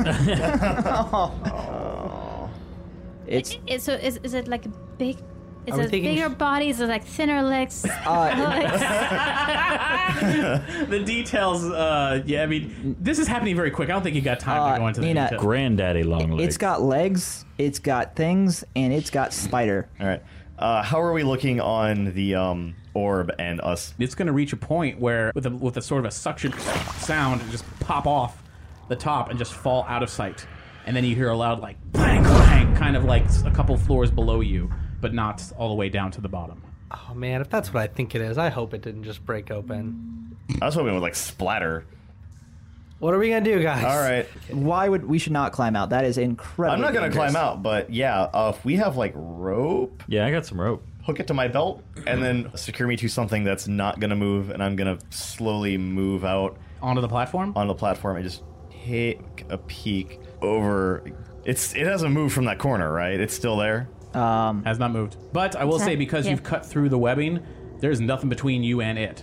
It's So is it like a big... Is Are we it thinking bigger body? Is it like thinner legs? Legs? The details, yeah, I mean, this is happening very quick. I don't think you got time to go into the Nina, details. Granddaddy long legs. It's got legs, it's got things, and it's got spider. All right. How are we looking on the orb and us? It's going to reach a point where, with a sort of a suction sound, it just pop off the top and just fall out of sight. And then you hear a loud, like, bang, bang, kind of like a couple floors below you, but not all the way down to the bottom. Oh, man, if that's what I think it is, I hope it didn't just break open. I was hoping it would, like, splatter. What are we going to do, guys? All right. We should not climb out. That is incredible. I'm not going to climb out, but yeah, if we have, like, rope, Yeah, I got some rope. hook it to my belt, and then secure me to something that's not going to move, and I'm going to slowly move out Onto the platform? on the platform and just take a peek over. It hasn't moved from that corner, right? It's still there? Has not moved. But I will say, because you've cut through the webbing, there's nothing between you and it.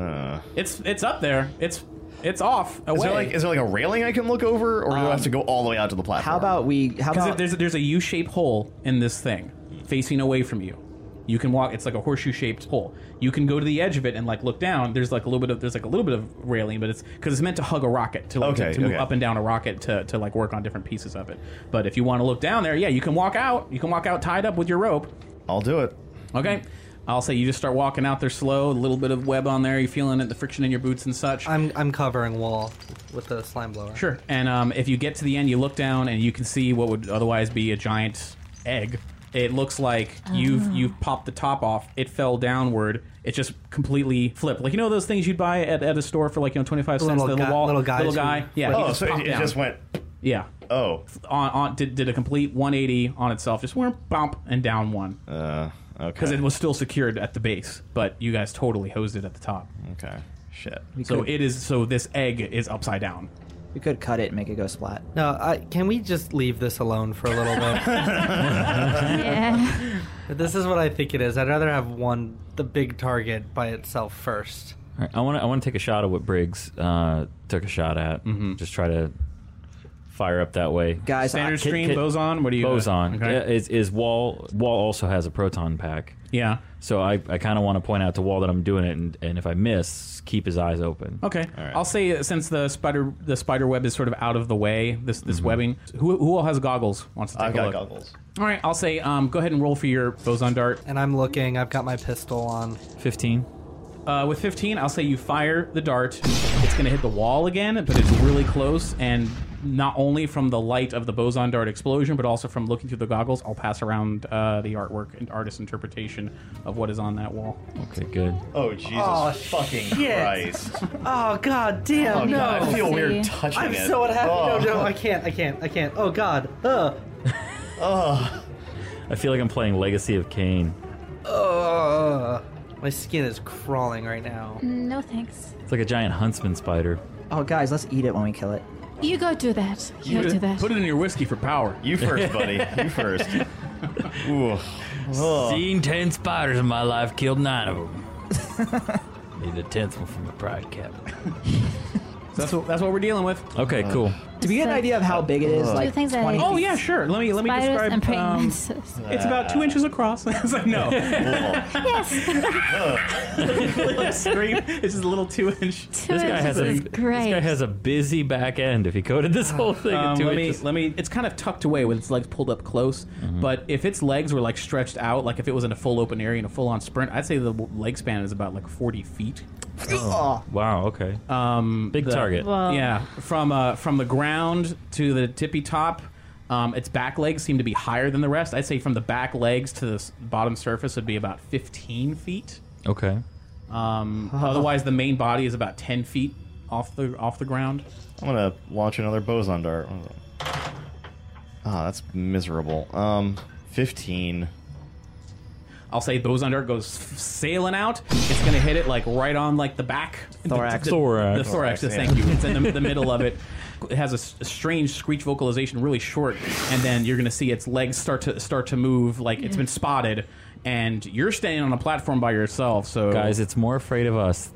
It's up there. It's off away. Is there like a railing I can look over, or do I have to go all the way out to the platform? How about there's a U-shaped hole in this thing facing away from you. You can walk. It's like a horseshoe-shaped hole. You can go to the edge of it and like look down. There's like a little bit of railing, but it's because it's meant to hug a rocket to move up and down a rocket to like work on different pieces of it. But if you want to look down there, yeah, you can walk out. You can walk out tied up with your rope. I'll do it. Okay. I'll say you just start walking out there slow. A little bit of web on there. You're feeling it, the friction in your boots and such. I'm covering Wall with the slime blower. Sure. And if you get to the end, you look down and you can see what would otherwise be a giant egg. It looks like you've popped the top off. It fell downward. It just completely flipped. Like, you know those things you'd buy at a store for like 25 cents? Little guy. Yeah. Oh, he so popped it down. just went. Yeah. Oh. Did a complete 180 on itself. Just went bump and down one. Okay. Because it was still secured at the base, but you guys totally hosed it at the top. Okay. Shit. So this egg is upside down. we could cut it and make it go splat. No, can we just leave this alone for a little bit? Yeah. This is what I think it is. I'd rather have the big target by itself first. All right, I want to take a shot at what Briggs took a shot at. Mm-hmm. Just try to fire up that way. Guys, Standard stream, boson. What do you? Boson. Okay. Is Wall also has a proton pack. Yeah. So I kind of want to point out to Wall that I'm doing it, and if I miss, keep his eyes open. Okay. right. I'll say since the spider web is sort of out of the way, this webbing. Who all has goggles? Wants to take I've a got look? goggles. All right. I'll say go ahead and roll for your boson dart. And I'm looking. I've got my pistol on. 15. With 15, I'll say you fire the dart. It's going to hit the wall again, but it's really close. And not only from the light of the boson dart explosion, but also from looking through the goggles, I'll pass around the artwork and artist interpretation of what is on that wall. Okay, good. Oh, Jesus fucking shit. Christ. Oh god damn! Oh, no. God, I feel See. weird touching I'm it. so unhappy. Oh. No, I can't. Oh god. Oh. I feel like I'm playing Legacy of Kain. My skin is crawling right now. No thanks. It's like a giant huntsman spider. Oh, guys, let's eat it when we kill it. You go do that. You go do that. Put it in your whiskey for power. You first, buddy. You first. Ooh. Oh. Seen 10 spiders in my life, killed 9 of them. Need a 10th one for my pride cap. So that's what we're dealing with. Okay, cool. Do we get an idea of how big it is? Like things that 20 I- Oh feet? yeah, sure. Let me Spiders describe. and praying mantises. It's about 2 inches across. It's like no. Yes. Like scream. It's just a little 2-inch. This guy has is this great. guy has a busy back end. If he coated this whole thing in 2 inches. Let me. It's kind of tucked away with its legs pulled up close. But if its legs were like stretched out, like if it was in a full open area in a full on sprint, I'd say the leg span is about like 40 feet. Oh, Wow. Okay. Big the- target. Well, Yeah, from the ground to the tippy top, its back legs seem to be higher than the rest. I'd say from the back legs to the bottom surface would be about 15 feet. Okay. Otherwise, the main body is about 10 feet off the ground. I'm gonna launch another boson dart. Ah, that's miserable. 15. I'll say boson dart goes sailing out. It's going to hit it like right on like the back. Thorax. The Thorax. thorax, Yeah. thank you. It's in the middle of it. It has a strange screech vocalization, really short, and then you're going to see its legs start to move like it's been spotted, and you're standing on a platform by yourself. So Guys, it's more afraid of us.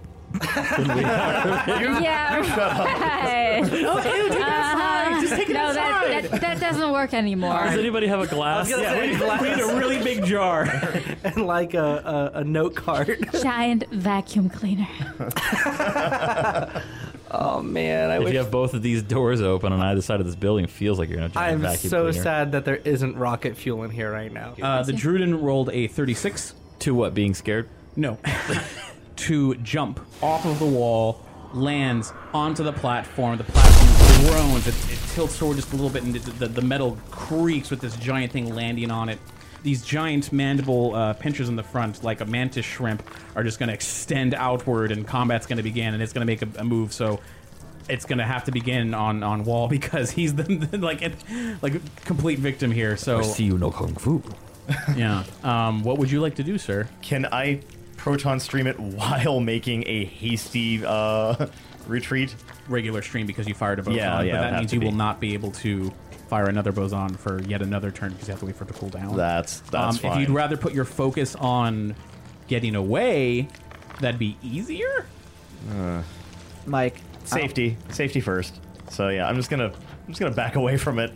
Yeah, right. just take it No, outside. that doesn't work anymore. Does anybody have a glass? I was gonna say we need a really big jar. and like a note card. Giant vacuum cleaner. Oh man, I If wish. you have both of these doors open on either side of this building, it feels like you're in a giant I'm vacuum so cleaner. sad that there isn't rocket fuel in here right now. The Druden rolled a 36. To what? Being scared? No. To jump off of the wall, lands onto the platform. The platform groans. It tilts forward just a little bit, and the metal creaks with this giant thing landing on it. These giant mandible pinchers in the front, like a mantis shrimp, are just going to extend outward, and combat's going to begin, and it's going to make a move. So it's going to have to begin on Wall because he's the like a complete victim here. So I see you no kung fu. yeah. What would you like to do, sir? Can I proton stream it while making a hasty retreat? Regular stream because you fired a boson, Yeah, but it would that have means to you be. will not be able to fire another boson for yet another turn because you have to wait for it to cool down. That's fine. If you'd rather put your focus on getting away, that'd be easier. Mike. Safety first. So yeah, I'm just gonna back away from it.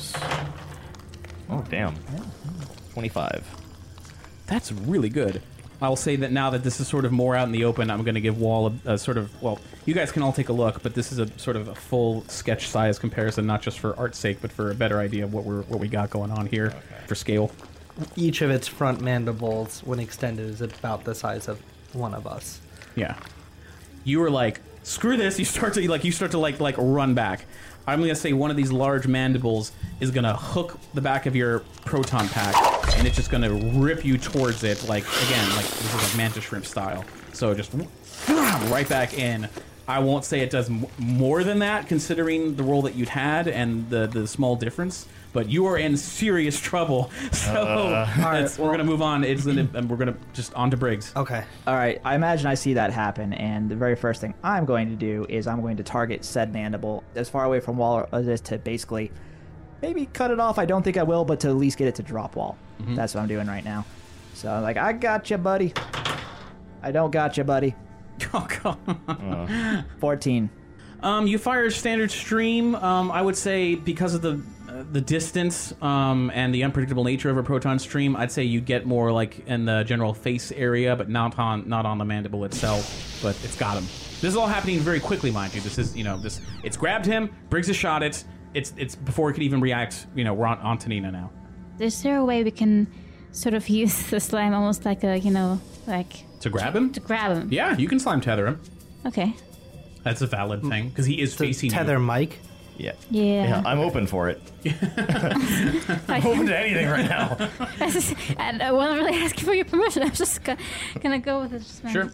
Oh damn. 25. That's really good. I'll say that now that this is sort of more out in the open, I'm going to give Wall a sort of, well, you guys can all take a look, but this is a sort of a full sketch size comparison, not just for art's sake, but for a better idea of what we got going on here for scale. Each of its front mandibles, when extended, is about the size of one of us. Yeah. You were like, screw this. You start to run back. I'm going to say one of these large mandibles is going to hook the back of your proton pack, and it's just going to rip you towards it, like, again, like this is like mantis shrimp style. So just right back in. I won't say it does more than that, considering the roll that you'd had and the small difference. But you are in serious trouble. So we're gonna move on. And we're gonna just on to Briggs. Okay. All right, I imagine I see that happen, and the very first thing I'm going to do is I'm going to target said mandible as far away from Wall as is to basically maybe cut it off. I don't think I will, but to at least get it to drop Wall. That's what I'm doing right now. So I'm like, I got you, buddy. I don't got you, buddy. Oh god. 14. You fire standard stream. I would say because of the distance and the unpredictable nature of a proton stream, I'd say you get more like in the general face area, but not on the mandible itself. But it's got him. This is all happening very quickly, mind you. This is it's grabbed him. Briggs has shot it. It's before it could even react. We're on to Nina now. Is there a way we can sort of use the slime almost like a To grab him? to grab him? Yeah, you can slime tether him. Okay. That's a valid thing because he is facing tether you. Mike. Yeah. Yeah. I'm open for it. I'm open to anything right now. And I wasn't really asking for your permission. I was just gonna go with it. Just Sure.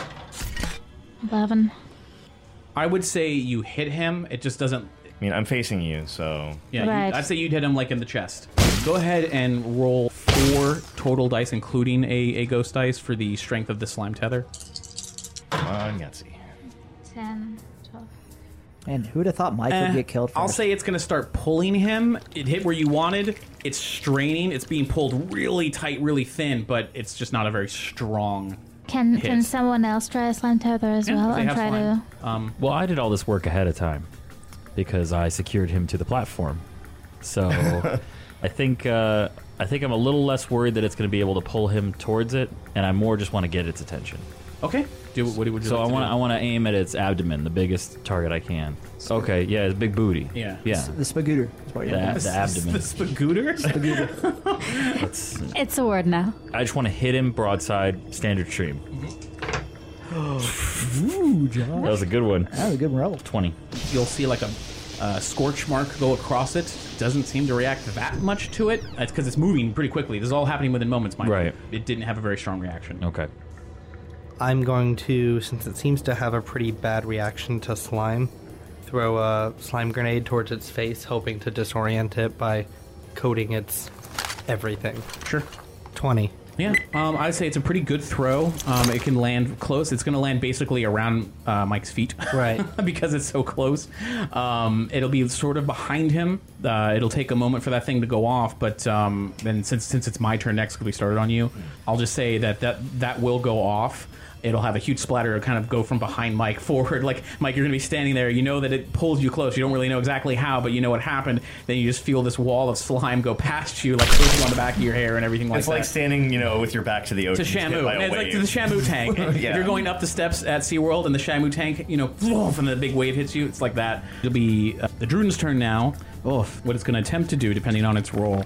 11. I would say you hit him. It just doesn't. I mean, I'm facing you, so... Yeah, Right. I'd say you'd hit him like in the chest. Go ahead and roll 4 total dice, including a ghost dice for the strength of the slime tether. Come on, Yahtzee. 10, 12. And who'd have thought Mike would get killed first? I'll say it's going to start pulling him. It hit where you wanted. It's straining. It's being pulled really tight, really thin, but it's just not a very strong Can hit. someone else try a slime tether as well they and have try slime. to? Well, I did all this work ahead of time because I secured him to the platform. So I think I'm a little less worried that it's going to be able to pull him towards it, and I more just want to get its attention. Okay. What would you So like to do? I want to aim at its abdomen, the biggest target I can. Okay, yeah, it's big booty. Yeah. Yeah. The spagooter is what you're The abdomen. The spagooter? It's a word now. I just want to hit him broadside, standard stream. Ooh, John. That was a good one. That was a good roll. 20. You'll see like a scorch mark go across it. Doesn't seem to react that much to it. It's because it's moving pretty quickly. This is all happening within moments, mind you. Right. It didn't have a very strong reaction. Okay. I'm going to, since it seems to have a pretty bad reaction to slime, throw a slime grenade towards its face, hoping to disorient it by coating its everything. Sure. 20. Yeah, I'd say it's a pretty good throw. It can land close. It's going to land basically around Mike's feet. Right. Because it's so close. It'll be sort of behind him. It'll take a moment for that thing to go off, but then since it's my turn next because we started on you, I'll just say that will go off. It'll have a huge splatter. It'll kind of go from behind Mike forward. Like, Mike, you're going to be standing there. You know that it pulls you close. You don't really know exactly how, but you know what happened. Then you just feel this wall of slime go past you, like pushing on the back of your hair and everything like that. It's like standing, with your back to the ocean. To Shamu. by a It's like wave. to the Shamu tank. Yeah. If you're going up the steps at SeaWorld and the Shamu tank, and the big wave hits you, it's like that. It'll be the Druiden's turn now. What it's going to attempt to do, depending on its roll,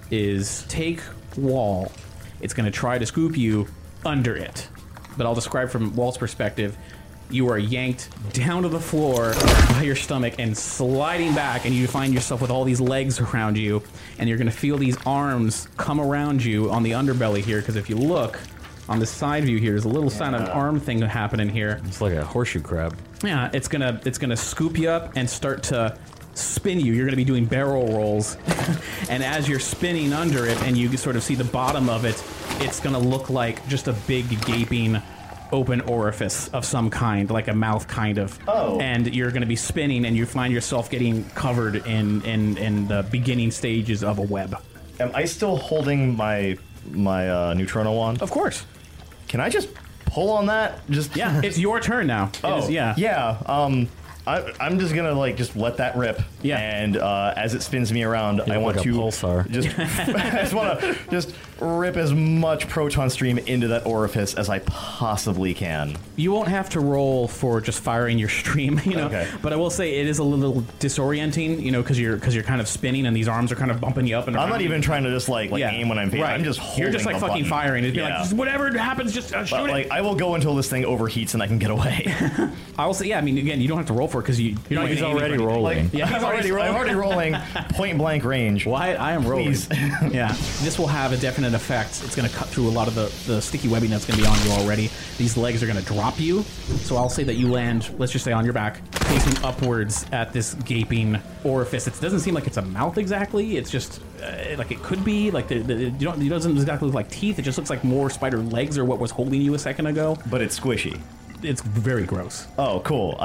is take Wall. It's going to try to scoop you under it. But I'll describe from Wall's perspective. You are yanked down to the floor by your stomach and sliding back, and you find yourself with all these legs around you, and you're going to feel these arms come around you on the underbelly here, because if you look on the side view here, there's a little sign of arm thing happening here. It's like a horseshoe crab. Yeah, it's gonna scoop you up and start to spin you. You're going to be doing barrel rolls, and as you're spinning under it and you sort of see the bottom of it, it's going to look like just a big gaping open orifice of some kind, like a mouth kind of. Oh. And you're going to be spinning, and you find yourself getting covered in the beginning stages of a web. Am I still holding my Neutrona wand? Of course. Can I just pull on that? Just Yeah, it's your turn now. Oh, It is, yeah. Yeah. I'm just gonna just let that rip. Yeah. And as it spins me around, I want like a to pulsar. just I just want to just rip as much proton stream into that orifice as I possibly can. You won't have to roll for just firing your stream, Okay. But I will say it is a little disorienting, because you're kind of spinning and these arms are kind of bumping you up and I'm around. not even trying to just like aim when I'm right. I'm just holding You're just like the fucking button. firing. It'd be Yeah. like, just whatever happens, just shoot But, it. like I will go until this thing overheats and I can get away. I will say, yeah. I mean, again, you don't have to roll for it because you're not He's even aiming already for anything. rolling. Yeah, he's already rolling. I'm already rolling point blank range. Well, I am rolling. Please. Yeah, this will have a definite effect. It's going to cut through a lot of the sticky webbing that's going to be on you already. These legs are going to drop you. So I'll say that you land, let's just say on your back, facing upwards at this gaping orifice. It doesn't seem like it's a mouth exactly. It's just like it could be. Like it doesn't exactly look like teeth. It just looks like more spider legs or what was holding you a second ago. But it's squishy. It's very gross. Oh, cool.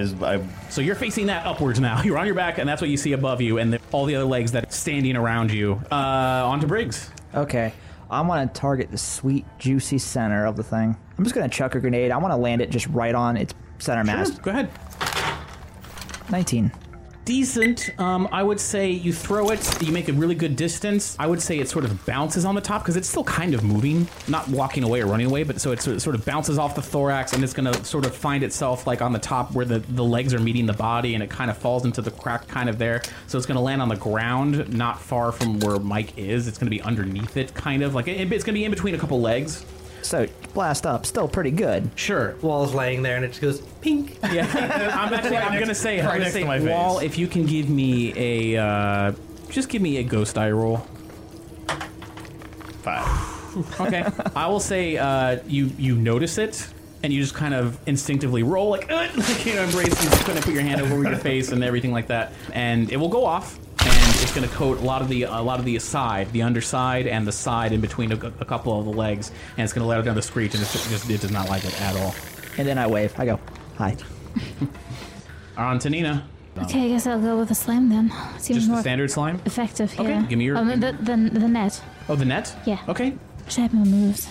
I So you're facing that upwards now. You're on your back, and that's what you see above you, and all the other legs that are standing around you. On to Briggs. Okay. I want to target the sweet, juicy center of the thing. I'm just going to chuck a grenade. I want to land it just right on its center mast. Go ahead. 19. Decent. I would say you throw it, you make a really good distance. I would say it sort of bounces on the top because it's still kind of moving, not walking away or running away, but so it sort of bounces off the thorax and it's going to sort of find itself like on the top where the legs are meeting the body, and it kind of falls into the crack kind of there. So it's going to land on the ground, not far from where Mike is. It's going to be underneath it, kind of like it's going to be in between a couple legs. So blast up, still pretty good. Sure. Wall's laying there and it just goes pink. Yeah. I'm gonna say, my Wall, face. if you can give me a, just give me a ghost die roll. 5. Okay. I will say, you notice it, and you just kind of instinctively roll like you know, embrace. You just kind of put your hand over your face and everything like that, and it will go off. And it's going to coat a lot of the side, the underside, and the side in between a couple of the legs, and it's going to let it down the screech, and it does not like it at all. And then I wave. I go, hi. On to Nina. Okay, I guess I'll go with the slime then. Seems Just more the standard slime? effective. Okay, Yeah. give me your- the net. Oh, the net? Yeah. Okay. Should I have more moves?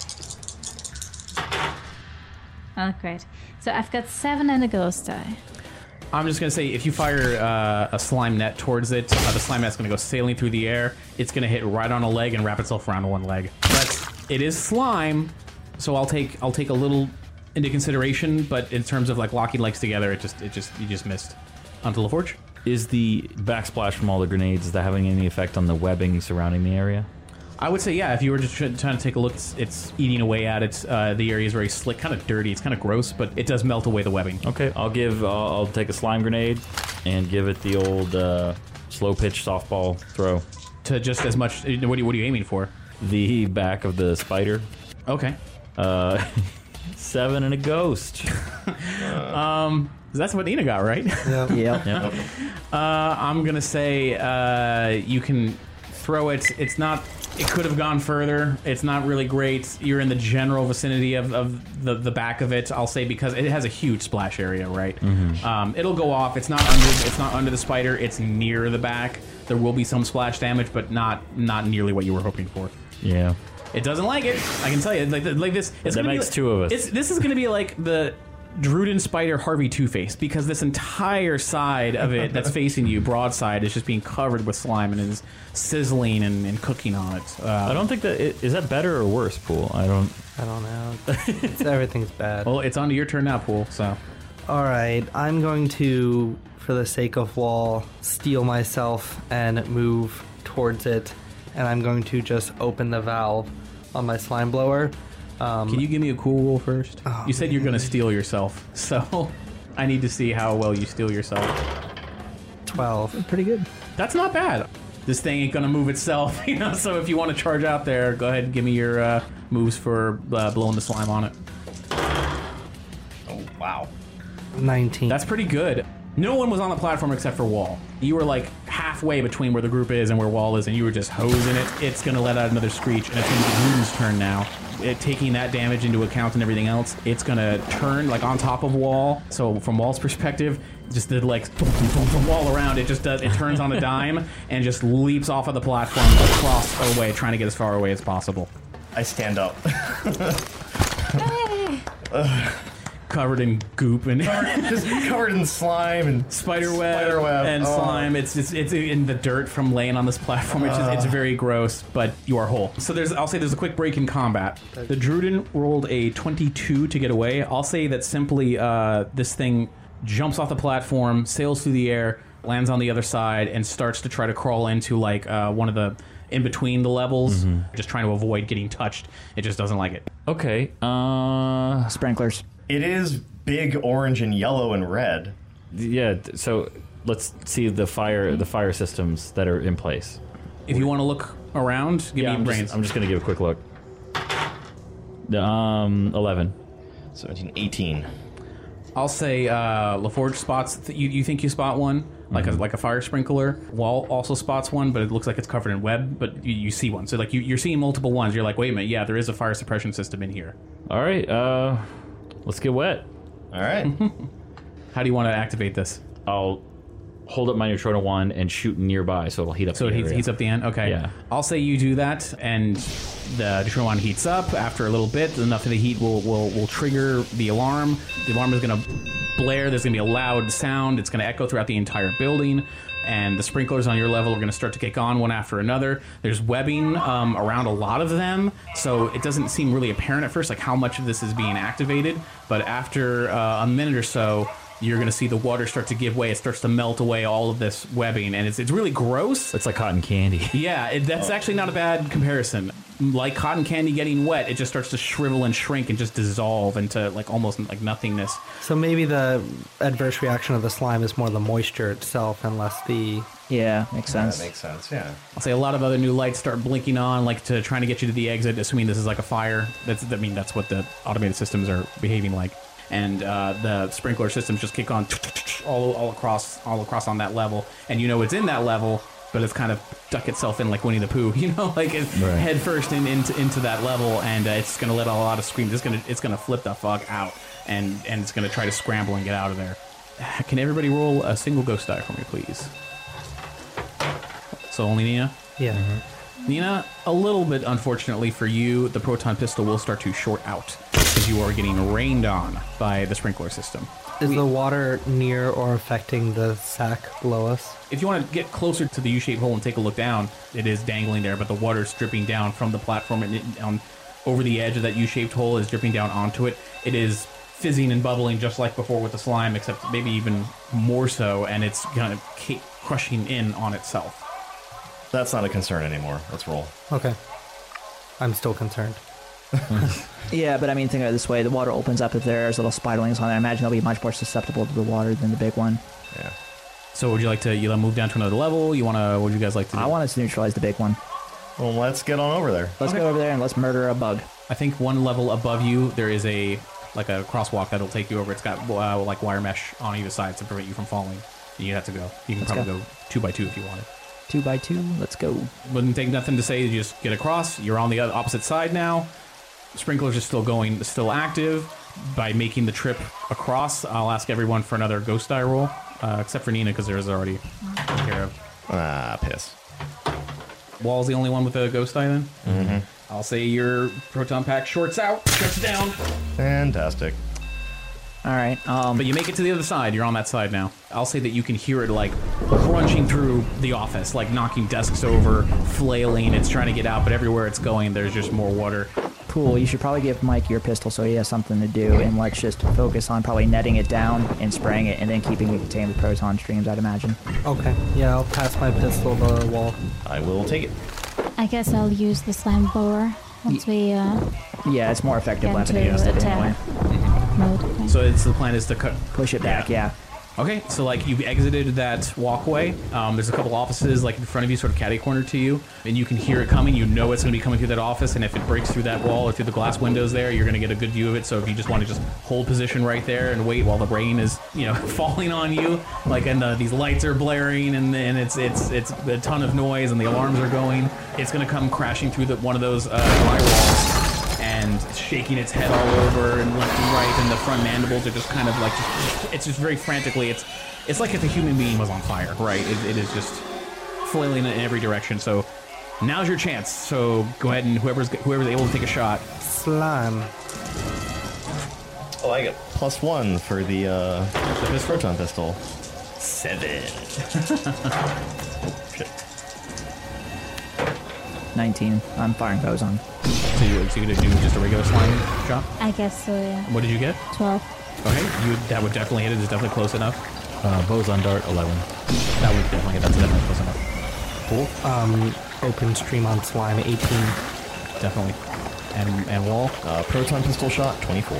Oh, great. So I've got 7 and a ghost die. I'm just going to say, if you fire a slime net towards it, the slime net's going to go sailing through the air. It's going to hit right on a leg and wrap itself around one leg. It is slime, so I'll take a little into consideration, but in terms of like locking legs together, you just missed. Onto LaForge. Is the backsplash from all the grenades, is that having any effect on the webbing surrounding the area? I would say, yeah, if you were just trying to take a look, it's eating away at it. The area is very slick, kind of dirty. It's kind of gross, but it does melt away the webbing. Okay, I'll take a slime grenade and give it the old slow pitch softball throw. To just as much, what are you aiming for? The back of the spider. Okay. 7 and a ghost. That's what Nina got, right? Yeah. Yep. I'm going to say you can throw it. It could have gone further. It's not really great. You're in the general vicinity of the back of it. I'll say because it has a huge splash area, right? Mm-hmm. It'll go off. It's not under the spider. It's near the back. There will be some splash damage, but not nearly what you were hoping for. Yeah. It doesn't like it. I can tell you. Like this. It's That gonna makes be, 2 of us. This is going to be like the Druden Spider Harvey Two-Face, because this entire side of it that's facing you, broadside, is just being covered with slime and is sizzling and cooking on it. I don't think that... Is that better or worse, Pool? I don't know. Everything's bad. Well, it's on to your turn now, Pool, so... Alright, I'm going to, for the sake of Wall, steel myself and move towards it, and I'm going to just open the valve on my slime blower. Can you give me a cool roll first? Oh, you said you're going to steal yourself, so I need to see how well you steal yourself. 12. Pretty good. That's not bad. This thing ain't going to move itself, you know, so if you want to charge out there, go ahead and give me your moves for blowing the slime on it. Oh, wow. 19. That's pretty good. No one was on the platform except for Wall. You were like halfway between where the group is and where Wall is, and you were just hosing it. It's going to let out another screech, and it's going to be Ruden's turn now. Taking that damage into account and everything else, it's going to turn like on top of Wall. So from Wall's perspective, just the like wall around it just does. It turns on a dime and just leaps off of the platform across away, trying to get as far away as possible. I stand up. Covered in goop and Just covered in slime and spiderweb and slime. It's in the dirt from laying on this platform. It's very gross, but you are whole. So I'll say there's a quick break in combat. The Druden rolled a 22 to get away. I'll say that simply this thing jumps off the platform, sails through the air, lands on the other side, and starts to try to crawl into like one of the in between the levels, just trying to avoid getting touched. It just doesn't like it. Okay. Sprinklers. It is big orange and yellow and red. Yeah, so let's see the fire systems that are in place. If you want to look around, give me brains. I'm just going to give a quick look. 11. 17, 18. I'll say LaForge spots. You think you spot one, like a fire sprinkler. Wall also spots one, but it looks like it's covered in web. But you see one, so like you're seeing multiple ones. You're like, wait a minute, yeah, there is a fire suppression system in here. All right, let's get wet. All right. How do you want to activate this? I'll hold up my Neutrona wand and shoot nearby, so it'll heat up. So it heats up the end. Okay. Yeah. I'll say you do that, and the Neutrona wand heats up. After a little bit, enough of the heat will trigger the alarm. The alarm is gonna blare. There's going to be a loud sound. It's going to echo throughout the entire building. And the sprinklers on your level are going to start to kick on one after another. There's webbing around a lot of them, so it doesn't seem really apparent at first, like how much of this is being activated. But after a minute or so, you're going to see the water start to give way. It starts to melt away all of this webbing, and it's really gross. It's like cotton candy. Yeah, that's actually not a bad comparison. Like cotton candy getting wet, it just starts to shrivel and shrink and just dissolve into like almost like nothingness. So maybe the adverse reaction of the slime is more the moisture itself and less the... Yeah, makes sense. That makes sense, yeah. I'll say a lot of other new lights start blinking on, like to trying to get you to the exit, assuming this is like a fire. That's what the automated systems are behaving like. And the sprinkler systems just kick on all across on that level, and you know it's in that level, but it's kind of duck itself in like Winnie the Pooh, you know, like it's head first into that level, and it's gonna let a lot of screams. It's gonna flip the fuck out, and it's gonna try to scramble and get out of there. Can everybody roll a single ghost die for me, please? So only Nina. Yeah. Nina, a little bit unfortunately for you, the proton pistol will start to short out because you are getting rained on by the sprinkler system. Is the water near or affecting the sack below us? If you want to get closer to the U-shaped hole and take a look down, it is dangling there, but the water is dripping down from the platform and over the edge of that U-shaped hole is dripping down onto it. It is fizzing and bubbling just like before with the slime, except maybe even more so, and it's kind of crushing in on itself. That's not a concern anymore. Let's roll. Okay. I'm still concerned. Yeah, but I mean, think of it this way. The water opens up if there's little spiderlings on there. I imagine they'll be much more susceptible to the water than the big one. Yeah. So would you like to move down to another level? What would you guys like to do? I want us to neutralize the big one. Well, let's get on over there. Let's go over there and let's murder a bug. I think one level above you, there is a crosswalk that'll take you over. It's got like wire mesh on either side to prevent you from falling. And you have to go. You can probably go 2 by 2 if you wanted. 2 by 2, let's go. Wouldn't take nothing to say. You just get across. You're on the opposite side now. Sprinklers are still active. By making the trip across, I'll ask everyone for another ghost die roll, except for Nina because there's already taken care of. Piss. Wall's the only one with a ghost die then? Mm-hmm. I'll say your proton pack shuts down. Fantastic. All right. But you make it to the other side. You're on that side now. I'll say that you can hear it like crunching through the office, like knocking desks over, flailing. It's trying to get out, but everywhere it's going, there's just more water. Cool. You should probably give Mike your pistol so he has something to do, and let's just focus on probably netting it down and spraying it, and then keeping it contained with proton streams, I'd imagine. Okay. Yeah, I'll pass my pistol to the wall. I will take it. I guess I'll use the slime blower once we Yeah, it's more effective get weapon into to use it attack anyway. mode. Okay. So the plan is to cut. Push it back, yeah. Okay, so like you've exited that walkway. There's a couple offices like in front of you, sort of catty-corner to you, and you can hear it coming. You know it's going to be coming through that office, and if it breaks through that wall or through the glass windows there, you're going to get a good view of it. So if you just want to just hold position right there and wait while the rain is, falling on you, like and these lights are blaring and it's a ton of noise and the alarms are going, it's going to come crashing through one of those drywalls. And shaking its head all over and left and right, and the front mandibles are just kind of like, it's just very frantically. It's like if a human being was on fire, right? It is just flailing in every direction. So now's your chance. So go ahead and whoever's able to take a shot. Slime. Oh, I get +1 for the proton pistol. 7. Shit. 19. I'm firing boson. So you're going to do just a regular slime shot? I guess so, yeah. What did you get? 12. Okay, that would definitely hit it. It's definitely close enough. Boson dart 11. That would definitely hit. That's definitely close enough. Cool. Open stream on slime 18. Definitely. And wall? Proton pistol shot 24.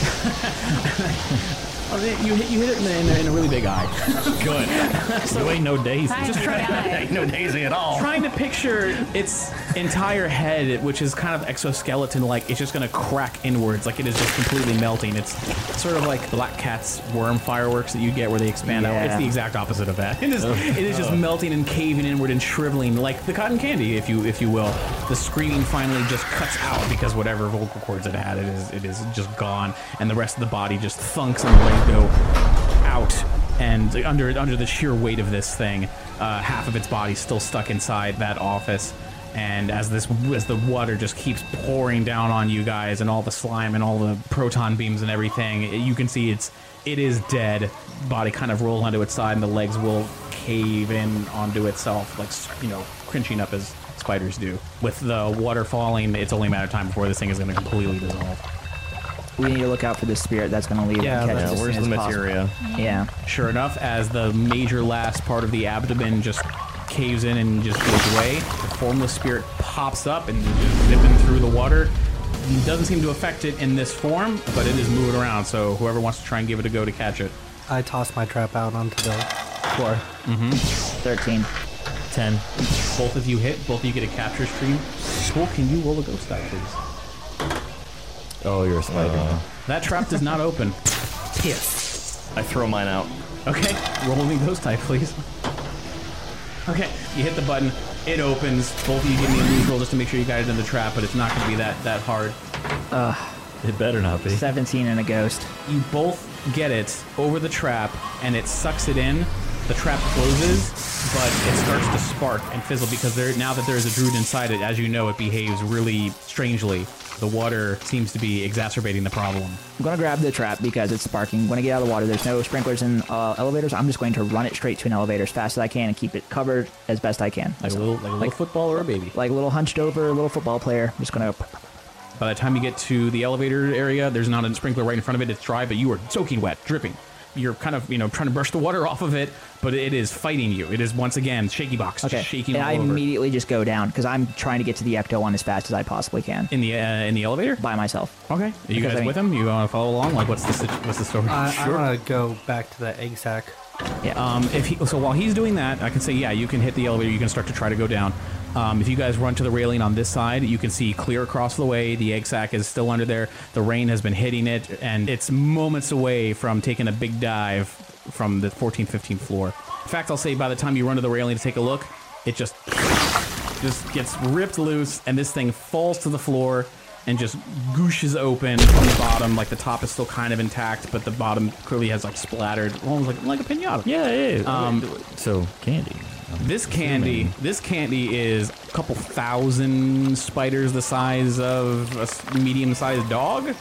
You hit it in a really big eye. Good. You ain't no daisy. Just Ain't no daisy at all. trying to picture its entire head, which is kind of exoskeleton-like. It's just going to crack inwards, like it is just completely melting. It's sort of like Black Cat's worm fireworks that you get where they expand out. It's the exact opposite of that. It is just melting and caving inward and shriveling like the cotton candy, if you will. The screaming finally just cuts out because whatever vocal cords it had, it is just gone, and the rest of the body just thunks and ready to go out. And under the sheer weight of this thing, half of its body still stuck inside that office. And as the water just keeps pouring down on you guys, and all the slime and all the proton beams and everything, you can see it is dead. Body kind of rolls onto its side, and the legs will cave in onto itself, like, you know, crinching up as spiders do. With the water falling, it's only a matter of time before this thing is going to completely dissolve. We need to look out for the spirit that's going to leave and catch us as where's soon the as materia? possible. Yeah. Sure enough, as the major last part of the abdomen just caves in and just goes away, the formless spirit pops up and just zipping through the water. It doesn't seem to affect it in this form, but it is moving around, so whoever wants to try and give it a go to catch it. I toss my trap out onto the floor. 13. 10. Both of you hit. Both of you get a capture stream. Cool. Can you roll a ghost die, please? Oh, you're a spider. That trap does not open. Yes. I throw mine out. Okay. Roll me ghost die, please. Okay. You hit the button. It opens. Both of you give me a loose roll just to make sure you got it in the trap, but it's not going to be that hard. It better not be. 17 and a ghost. You both get it over the trap, and it sucks it in. The trap closes, but it starts to spark and fizzle because now that there's a druid inside it, as you know, it behaves really strangely. The water seems to be exacerbating the problem. I'm going to grab the trap because it's sparking. When I get out of the water, there's no sprinklers in elevators. I'm just going to run it straight to an elevator as fast as I can and keep it covered as best I can. Like a little football or a baby. Like a little hunched over little football player. I'm just going to... By the time you get to the elevator area, there's not a sprinkler right in front of it. It's dry, but you are soaking wet, dripping. You're kind of, trying to brush the water off of it, but it is fighting you. It is, once again, shaky box, Okay. just shaking And all I over. immediately just go down because I'm trying to get to the Ecto-1 as fast as I possibly can. In the elevator? By myself. Okay. Are you Because guys with him? You want to follow along? Like, what's the story? I want to go back to the egg sack. Yeah. So while he's doing that, I can say, yeah, you can hit the elevator. You can start to try to go down. If you guys run to the railing on this side, you can see clear across the way. The egg sack is still under there. The rain has been hitting it, and it's moments away from taking a big dive from the 14th, 15th floor. In fact, I'll say by the time you run to the railing to take a look, it just gets ripped loose, and this thing falls to the floor and just gooshes open from the bottom. Like, the top is still kind of intact, but the bottom clearly has, like, splattered, almost like a pinata. Yeah. So, candy. This candy is a couple thousand spiders the size of a medium-sized dog.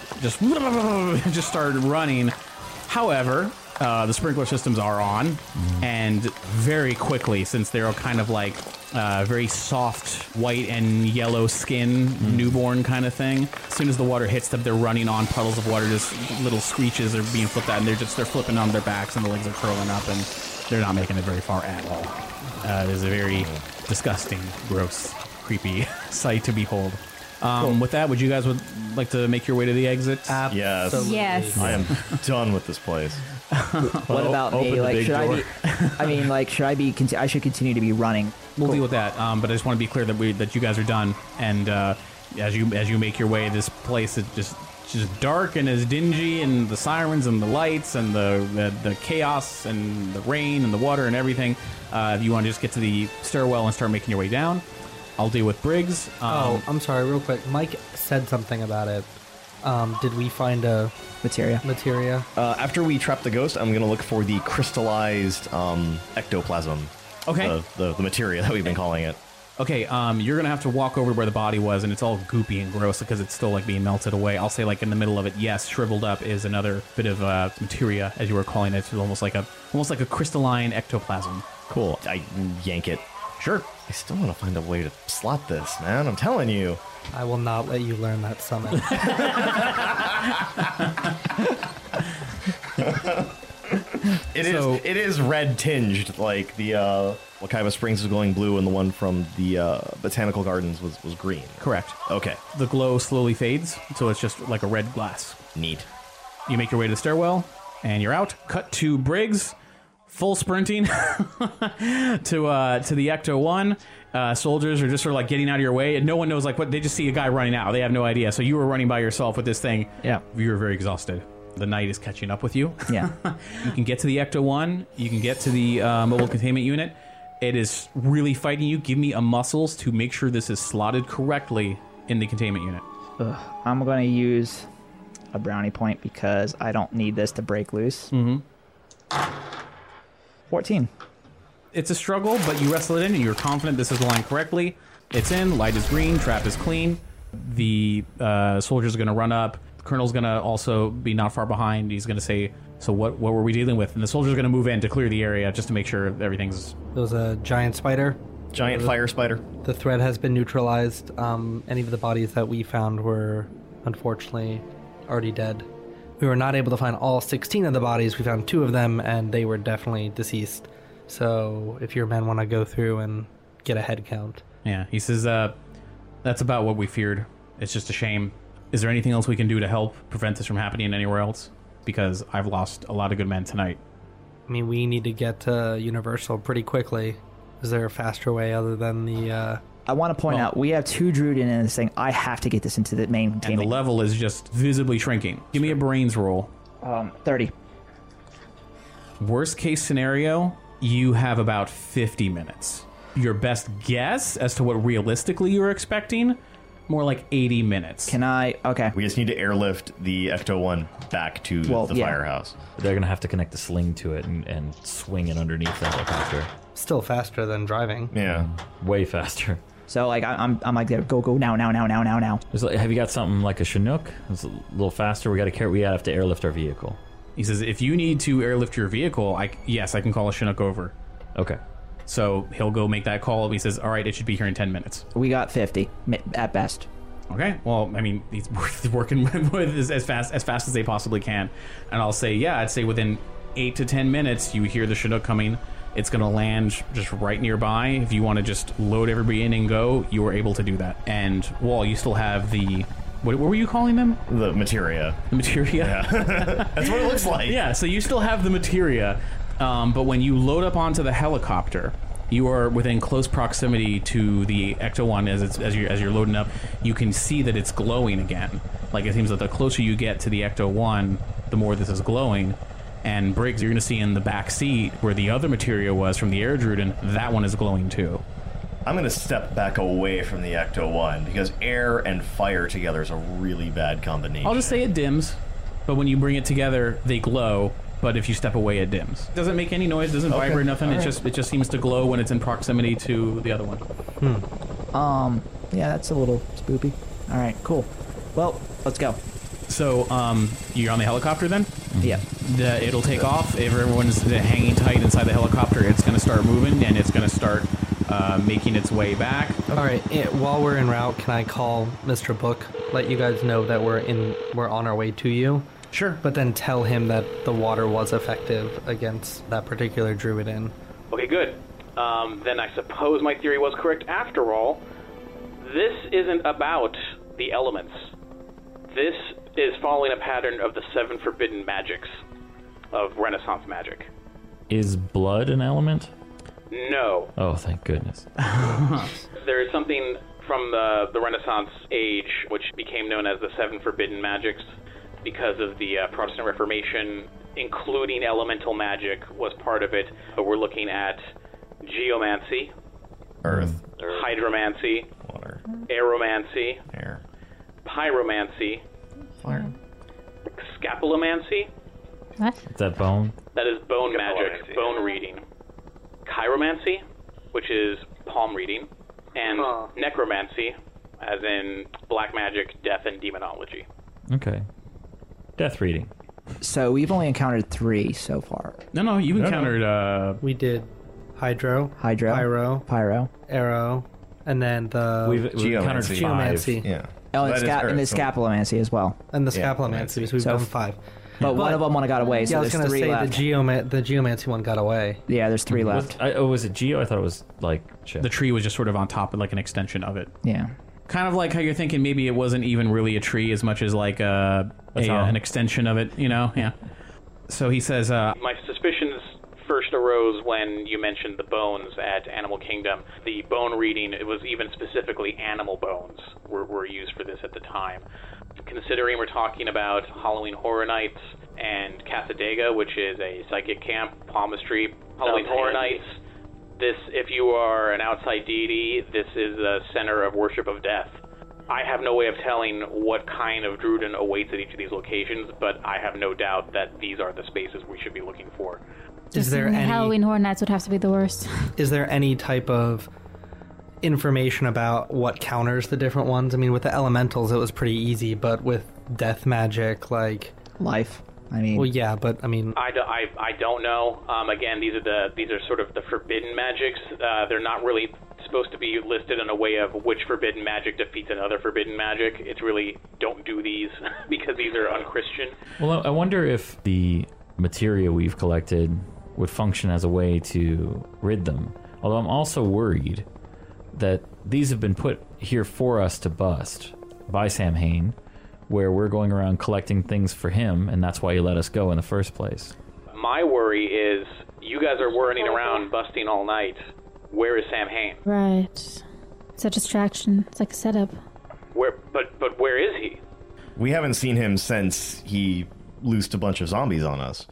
Just started running. However, the sprinkler systems are on, and very quickly, since they're kind of like very soft white and yellow skin, newborn kind of thing. As soon as the water hits them, they're running on puddles of water. Just little screeches are being flipped out, and they're flipping on their backs, and the legs are curling up, and they're not making it very far at all. It is a very disgusting, gross, creepy sight to behold. With that, would you guys like to make your way to the exit? Yes. Yes. I am done with this place. What about open me? the Like, big should I door. be? I mean, like, should I be? I should continue to be running. We'll deal with that, but I just want to be clear that you guys are done. And as you make your way, this place is just dark and is dingy, and the sirens and the lights and the chaos and the rain and the water and everything. If you want to just get to the stairwell and start making your way down, I'll deal with Briggs. I'm sorry, real quick. Mike said something about it. Did we find a materia? After we trap the ghost, I'm going to look for the crystallized ectoplasm. Okay. The materia that we've been calling it. Okay, you're gonna have to walk over to where the body was, and it's all goopy and gross because it's still like being melted away. I'll say like in the middle of it, yes, shriveled up is another bit of materia, as you were calling it. It's almost like a crystalline ectoplasm. Cool. I yank it. Sure. I still want to find a way to slot this, man. I'm telling you. I will not let you learn that summon. It is red tinged, like the Wakaiba Springs is going blue, and the one from the Botanical Gardens was green. Correct. Okay. The glow slowly fades, so it's just like a red glass. Neat. You make your way to the stairwell, and you're out. Cut to Briggs, full sprinting to the Ecto-1. Soldiers are just sort of like getting out of your way, and no one knows like what. They just see a guy running out. They have no idea. So you were running by yourself with this thing. Yeah. You were very exhausted. The night is catching up with you. Yeah. You can get to the Ecto-1. You can get to the mobile containment unit. It is really fighting you. Give me a muscles to make sure this is slotted correctly in the containment unit. I'm going to use a brownie point because I don't need this to break loose. 14. It's a struggle, but you wrestle it in, and you're confident this is aligned correctly. It's in. Light is green. Trap is clean. The soldiers are going to run up. The colonel's going to also be not far behind. He's going to say, so what were we dealing with? And the soldiers are going to move in to clear the area just to make sure everything's... It was a giant spider. Giant fire spider. The threat has been neutralized. Any of the bodies that we found were, unfortunately, already dead. We were not able to find all 16 of the bodies. We found 2 of them, and they were definitely deceased. So if your men want to go through and get a head count. Yeah, he says, that's about what we feared. It's just a shame. Is there anything else we can do to help prevent this from happening anywhere else? Because I've lost a lot of good men tonight. I mean, we need to get to Universal pretty quickly. Is there a faster way other than the... I want to point out, we have 2 Druid in this thing. I have to get this into the main And containment. the level is just visibly shrinking. Give me a brains roll. 30. Worst case scenario, you have about 50 minutes. Your best guess as to what realistically you're expecting, more like 80 minutes. Can I... Okay. We just need to airlift the Ecto-1 back to the firehouse. They're going to have to connect the sling to it and swing it underneath the helicopter. Still faster than driving. Yeah. Way faster. So, like, I'm like, go now. Have you got something like a Chinook? It's a little faster. We have to airlift our vehicle. He says, if you need to airlift your vehicle, I can call a Chinook over. Okay. So he'll go make that call. He says, all right, it should be here in 10 minutes. We got 50 at best. Okay. Well, I mean, he's working with as fast as they possibly can. And I'll say, yeah, I'd say within 8 to 10 minutes, you hear the Chinook coming. It's going to land just right nearby. If you want to just load everybody in and go, you are able to do that. And, Wall, you still have the... What were you calling them? The materia. The materia? Yeah. That's what it looks like. Yeah, so you still have the materia. But when you load up onto the helicopter, you are within close proximity to the Ecto-1 as you're loading up. You can see that it's glowing again. Like, it seems that the closer you get to the Ecto-1, the more this is glowing. And Briggs, you're going to see in the back seat where the other materia was from the Air Druden, that one is glowing too. I'm going to step back away from the Ecto-1 because air and fire together is a really bad combination. I'll just say it dims, but when you bring it together, they glow. But if you step away, it dims. Doesn't make any noise, doesn't vibrate, nothing. It just seems to glow when it's in proximity to the other one. Yeah, that's a little spoopy. All right, cool. Well, let's go. So, you're on the helicopter then? Yeah. It'll take off. If everyone's hanging tight inside the helicopter, it's going to start moving, and it's going to start making its way back. All right. While we're en route, can I call Mr. Book? Let you guys know that we're on our way to you. Sure. But then tell him that the water was effective against that particular Druiden. Okay, good. Then I suppose my theory was correct after all. This isn't about the elements. This is following a pattern of the 7 forbidden magics of Renaissance magic. Is blood an element? No. Oh, thank goodness. There is something from the Renaissance age which became known as the 7 forbidden magics because of the Protestant Reformation, including elemental magic was part of it. But we're looking at geomancy, Earth, hydromancy, water, aeromancy, air, pyromancy, fire. scapulomancy. What? Is that bone? That is bone magic, bone reading. Chiromancy, which is palm reading, and necromancy, as in black magic, death, and demonology. Okay. Death reading. So we've only encountered 3 so far. No, you've encountered... We did Hydro, Pyro, Arrow, and then We've encountered 5. Geomancy. Yeah. Oh, That is and the Earth. scapulomancy as well. And the Yeah, Scapulomancy, so we've So done 5. But one of them got away, so Yeah, I was there's going to 3 say left. the Geomancy one got away. Yeah, there's 3 left. Was it Geo? I thought it was like... The tree was just sort of on top, like an extension of it. Yeah. Kind of like how you're thinking maybe it wasn't even really a tree as much as like an extension of it, you know? Yeah. So he says... My suspicions first arose when you mentioned the bones at Animal Kingdom. The bone reading, it was even specifically animal bones were used for this at the time. Considering we're talking about Halloween Horror Nights and Casadega, which is a psychic camp, palmistry, Halloween Horror Nights, this, if you are an outside deity, this is the center of worship of death. I have no way of telling what kind of Druiden awaits at each of these locations, but I have no doubt that these are the spaces we should be looking for. Is there any Halloween Horror Nights would have to be the worst. Is there any type of information about what counters the different ones. I mean, with the elementals, it was pretty easy, but with death magic, like Life. I mean, well, yeah, but I mean, I don't know. Again, these are sort of the forbidden magics. They're not really supposed to be listed in a way of which forbidden magic defeats another forbidden magic. It's really don't do these because these are unchristian. Well, I wonder if the materia we've collected would function as a way to rid them. Although I'm also worried that these have been put here for us to bust by Samhain, where we're going around collecting things for him, and that's why he let us go in the first place. My worry is you guys are running around busting all night. Where is Samhain? Right. It's a distraction. It's like a setup. But where is he? We haven't seen him since he loosed a bunch of zombies on us.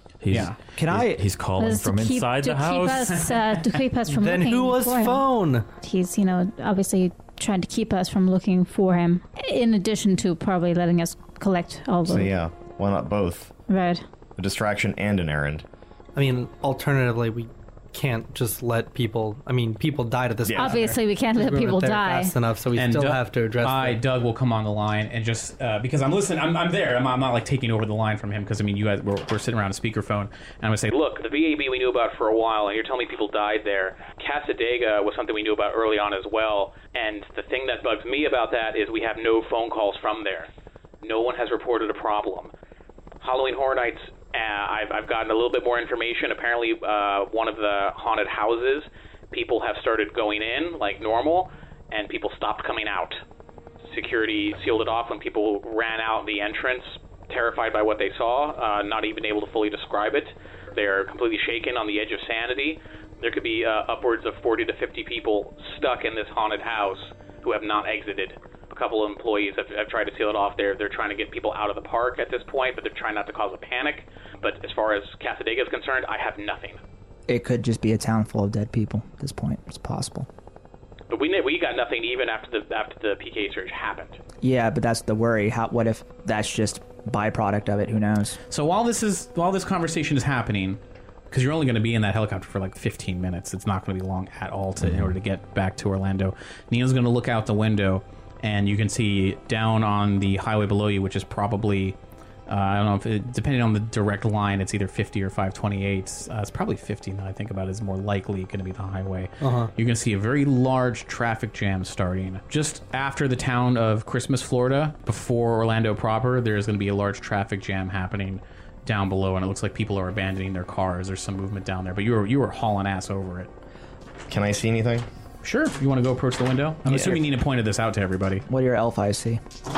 He's calling It's from inside the house. To keep us from then looking who was for him. phone? He's, obviously trying to keep us from looking for him, in addition to probably letting us collect all So the... yeah, why not both? Right. A distraction and an errand. I mean, alternatively, we can't just let people... I mean, people died at this Yeah. point. Obviously, we can't let We weren't people there die. fast enough, so we still have to address Doug will come on the line and just because I'm listening, I'm there. I'm not like taking over the line from him because I mean you guys we're sitting around a speakerphone and I'm gonna say, Look, the VAB we knew about for a while, and you're telling me people died there. Casadega was something we knew about early on as well, and the thing that bugs me about that is we have no phone calls from there. No one has reported a problem. Halloween Horror Nights, I've gotten a little bit more information. Apparently, one of the haunted houses, people have started going in like normal, and people stopped coming out. Security sealed it off when people ran out the entrance, terrified by what they saw, not even able to fully describe it. They're completely shaken on the edge of sanity. There could be upwards of 40 to 50 people stuck in this haunted house who have not exited. A couple of employees have tried to seal it off. They're trying to get people out of the park at this point, but they're trying not to cause a panic. But as far as Casadega is concerned, I have nothing. it could just be a town full of dead people at this point. It's possible. But we got nothing even after the PK search happened. Yeah, but that's the worry. What if that's just byproduct of it? Who knows? So while this conversation is happening, because you're only going to be in that helicopter for like 15 minutes, it's not going to be long at all in order to get back to Orlando. Neil's going to look out the window, and you can see down on the highway below you, which is probably I don't know if depending on the direct line, it's either 50 or 528. It's probably 50 now I think about it, is more likely going to be the highway. You're going to see a very large traffic jam starting just after the town of Christmas, Florida. Before Orlando proper, there's going to be a large traffic jam happening down below, and it looks like people are abandoning their cars. There's some movement down there, but you were hauling ass over it. Can I see anything? Sure, you want to go approach the window? I'm assuming you need to point this out to everybody. What do your elf eyes see?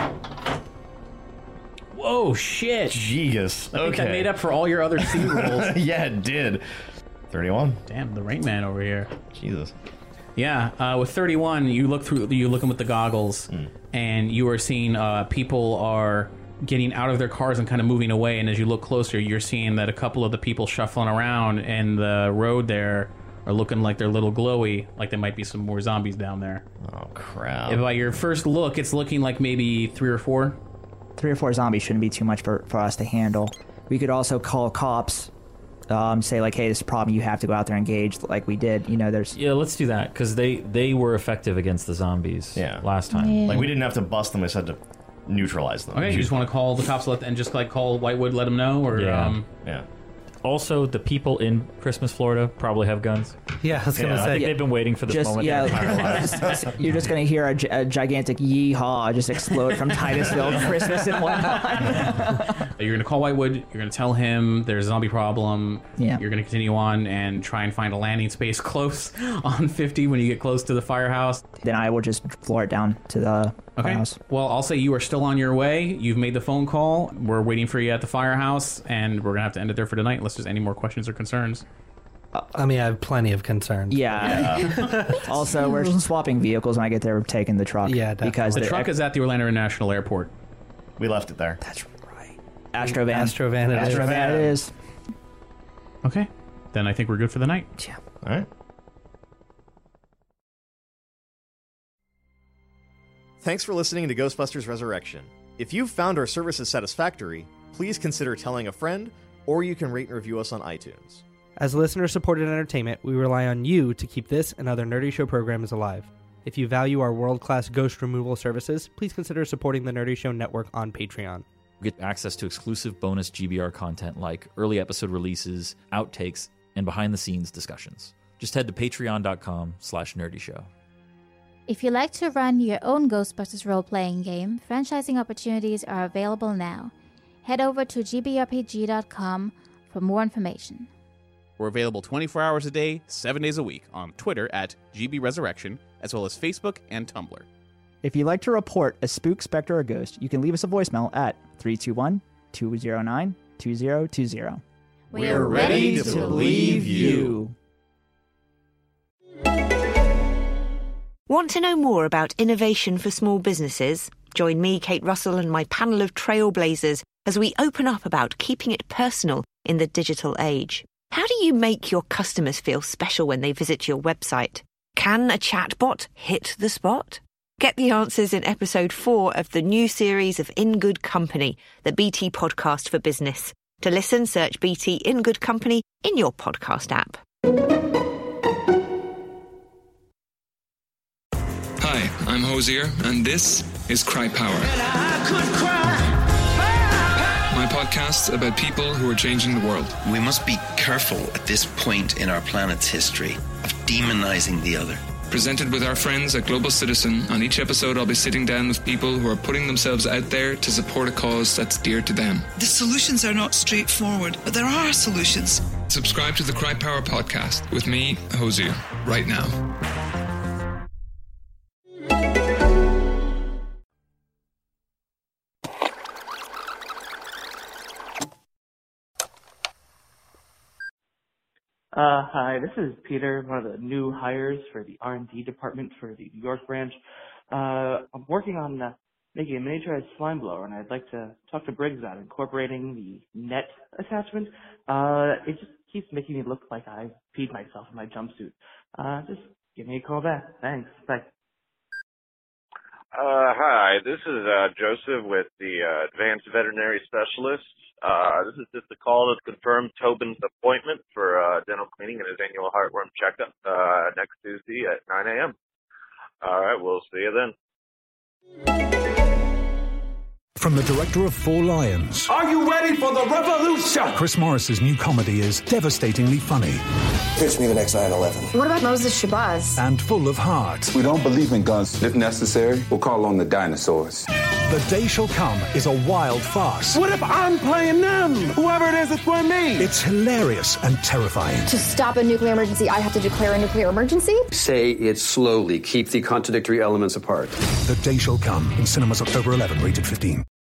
Whoa, shit! Jeez. I think that made up for all your other C rolls. Yeah, it did. 31. Damn, the Rain Man over here. Jesus. Yeah, with 31, you looking with the goggles, and you are seeing people are getting out of their cars and kind of moving away. And as you look closer, you're seeing that a couple of the people shuffling around in the road there are looking like they're a little glowy, like there might be some more zombies down there. Oh, crap. If by your first look, it's looking like maybe 3 or 4. 3 or 4 zombies shouldn't be too much for us to handle. We could also call cops, say like, hey, this is a problem, you have to go out there and engage, like we did. You know, there's... Yeah, let's do that, because they were effective against the zombies last time. Yeah. Like, we didn't have to bust them, we just had to neutralize them. Okay, you just want to call the cops and just like call Whitewood, let them know? Or Yeah. Yeah. Also, the people in Christmas, Florida probably have guns. Yeah, I was going to I say. think they've been waiting for this Just, moment. yeah, their entire lives. you're just going to hear a gigantic yeehaw just explode from Titusville Christmas and whatnot. You're going to call Whitewood, you're going to tell him there's a zombie problem. Yeah. You're going to continue on and try and find a landing space close on 50 when you get close to the firehouse. Then I will just floor it down to the firehouse. Well, I'll say you are still on your way. You've made the phone call. We're waiting for you at the firehouse, and we're going to have to end it there for tonight unless there's any more questions or concerns. I mean, I have plenty of concerns. Yeah. Also, we're swapping vehicles when I get there. We're taking the truck. Yeah, definitely. Because The truck is at the Orlando International Airport. We left it there. That's right. Astrovan. Astrovan it is. Astrovan it is. Okay. Then I think we're good for the night. Yeah. All right. Thanks for listening to Ghostbusters Resurrection. If you've found our services satisfactory, please consider telling a friend, or you can rate and review us on iTunes. As listener-supported entertainment, we rely on you to keep this and other Nerdy Show programs alive. If you value our world-class ghost removal services, please consider supporting the Nerdy Show Network on Patreon. Get access to exclusive bonus GBR content like early episode releases, outtakes, and behind-the-scenes discussions. Just head to patreon.com/nerdyshow. If you'd like to run your own Ghostbusters role-playing game, franchising opportunities are available now. Head over to gbrpg.com for more information. We're available 24 hours a day, 7 days a week on Twitter at GBResurrection, as well as Facebook and Tumblr. If you'd like to report a spook, specter, or ghost, you can leave us a voicemail at 321-209-2020. We're ready to believe you. Want to know more about innovation for small businesses? Join me, Kate Russell, and my panel of trailblazers as we open up about keeping it personal in the digital age. How do you make your customers feel special when they visit your website? Can a chatbot hit the spot? Get the answers in episode 4 of the new series of In Good Company, the BT podcast for business. To listen, search BT In Good Company in your podcast app. Hi, I'm Hosier, and this is Cry Power. My podcast about people who are changing the world. We must be careful at this point in our planet's history of demonizing the other. Presented with our friends at Global Citizen, on each episode I'll be sitting down with people who are putting themselves out there to support a cause that's dear to them. The solutions are not straightforward, but there are solutions. Subscribe to the Cry Power podcast with me, Hosier, right now. Hi, this is Peter, one of the new hires for the R&D department for the New York branch. I'm working on making a miniaturized slime blower, and I'd like to talk to Briggs about incorporating the net attachment. It just keeps making me look like I peed myself in my jumpsuit. Just give me a call back. Thanks. Bye. Hi, this is Joseph with the Advanced Veterinary Specialist. This is just a call to confirm Tobin's appointment for dental cleaning and his annual heartworm checkup next Tuesday at 9 a.m. All right, we'll see you then. From the director of Four Lions. Are you ready for the revolution? Chris Morris's new comedy is devastatingly funny. Pitch me the next 9/11. What about Moses Shabazz? And full of heart. We don't believe in guns. If necessary, we'll call on the dinosaurs. The Day Shall Come is a wild farce. What if I'm playing them? Whoever it is, it's for me. It's hilarious and terrifying. To stop a nuclear emergency, I have to declare a nuclear emergency? Say it slowly. Keep the contradictory elements apart. The Day Shall Come in cinemas October 11, rated 15.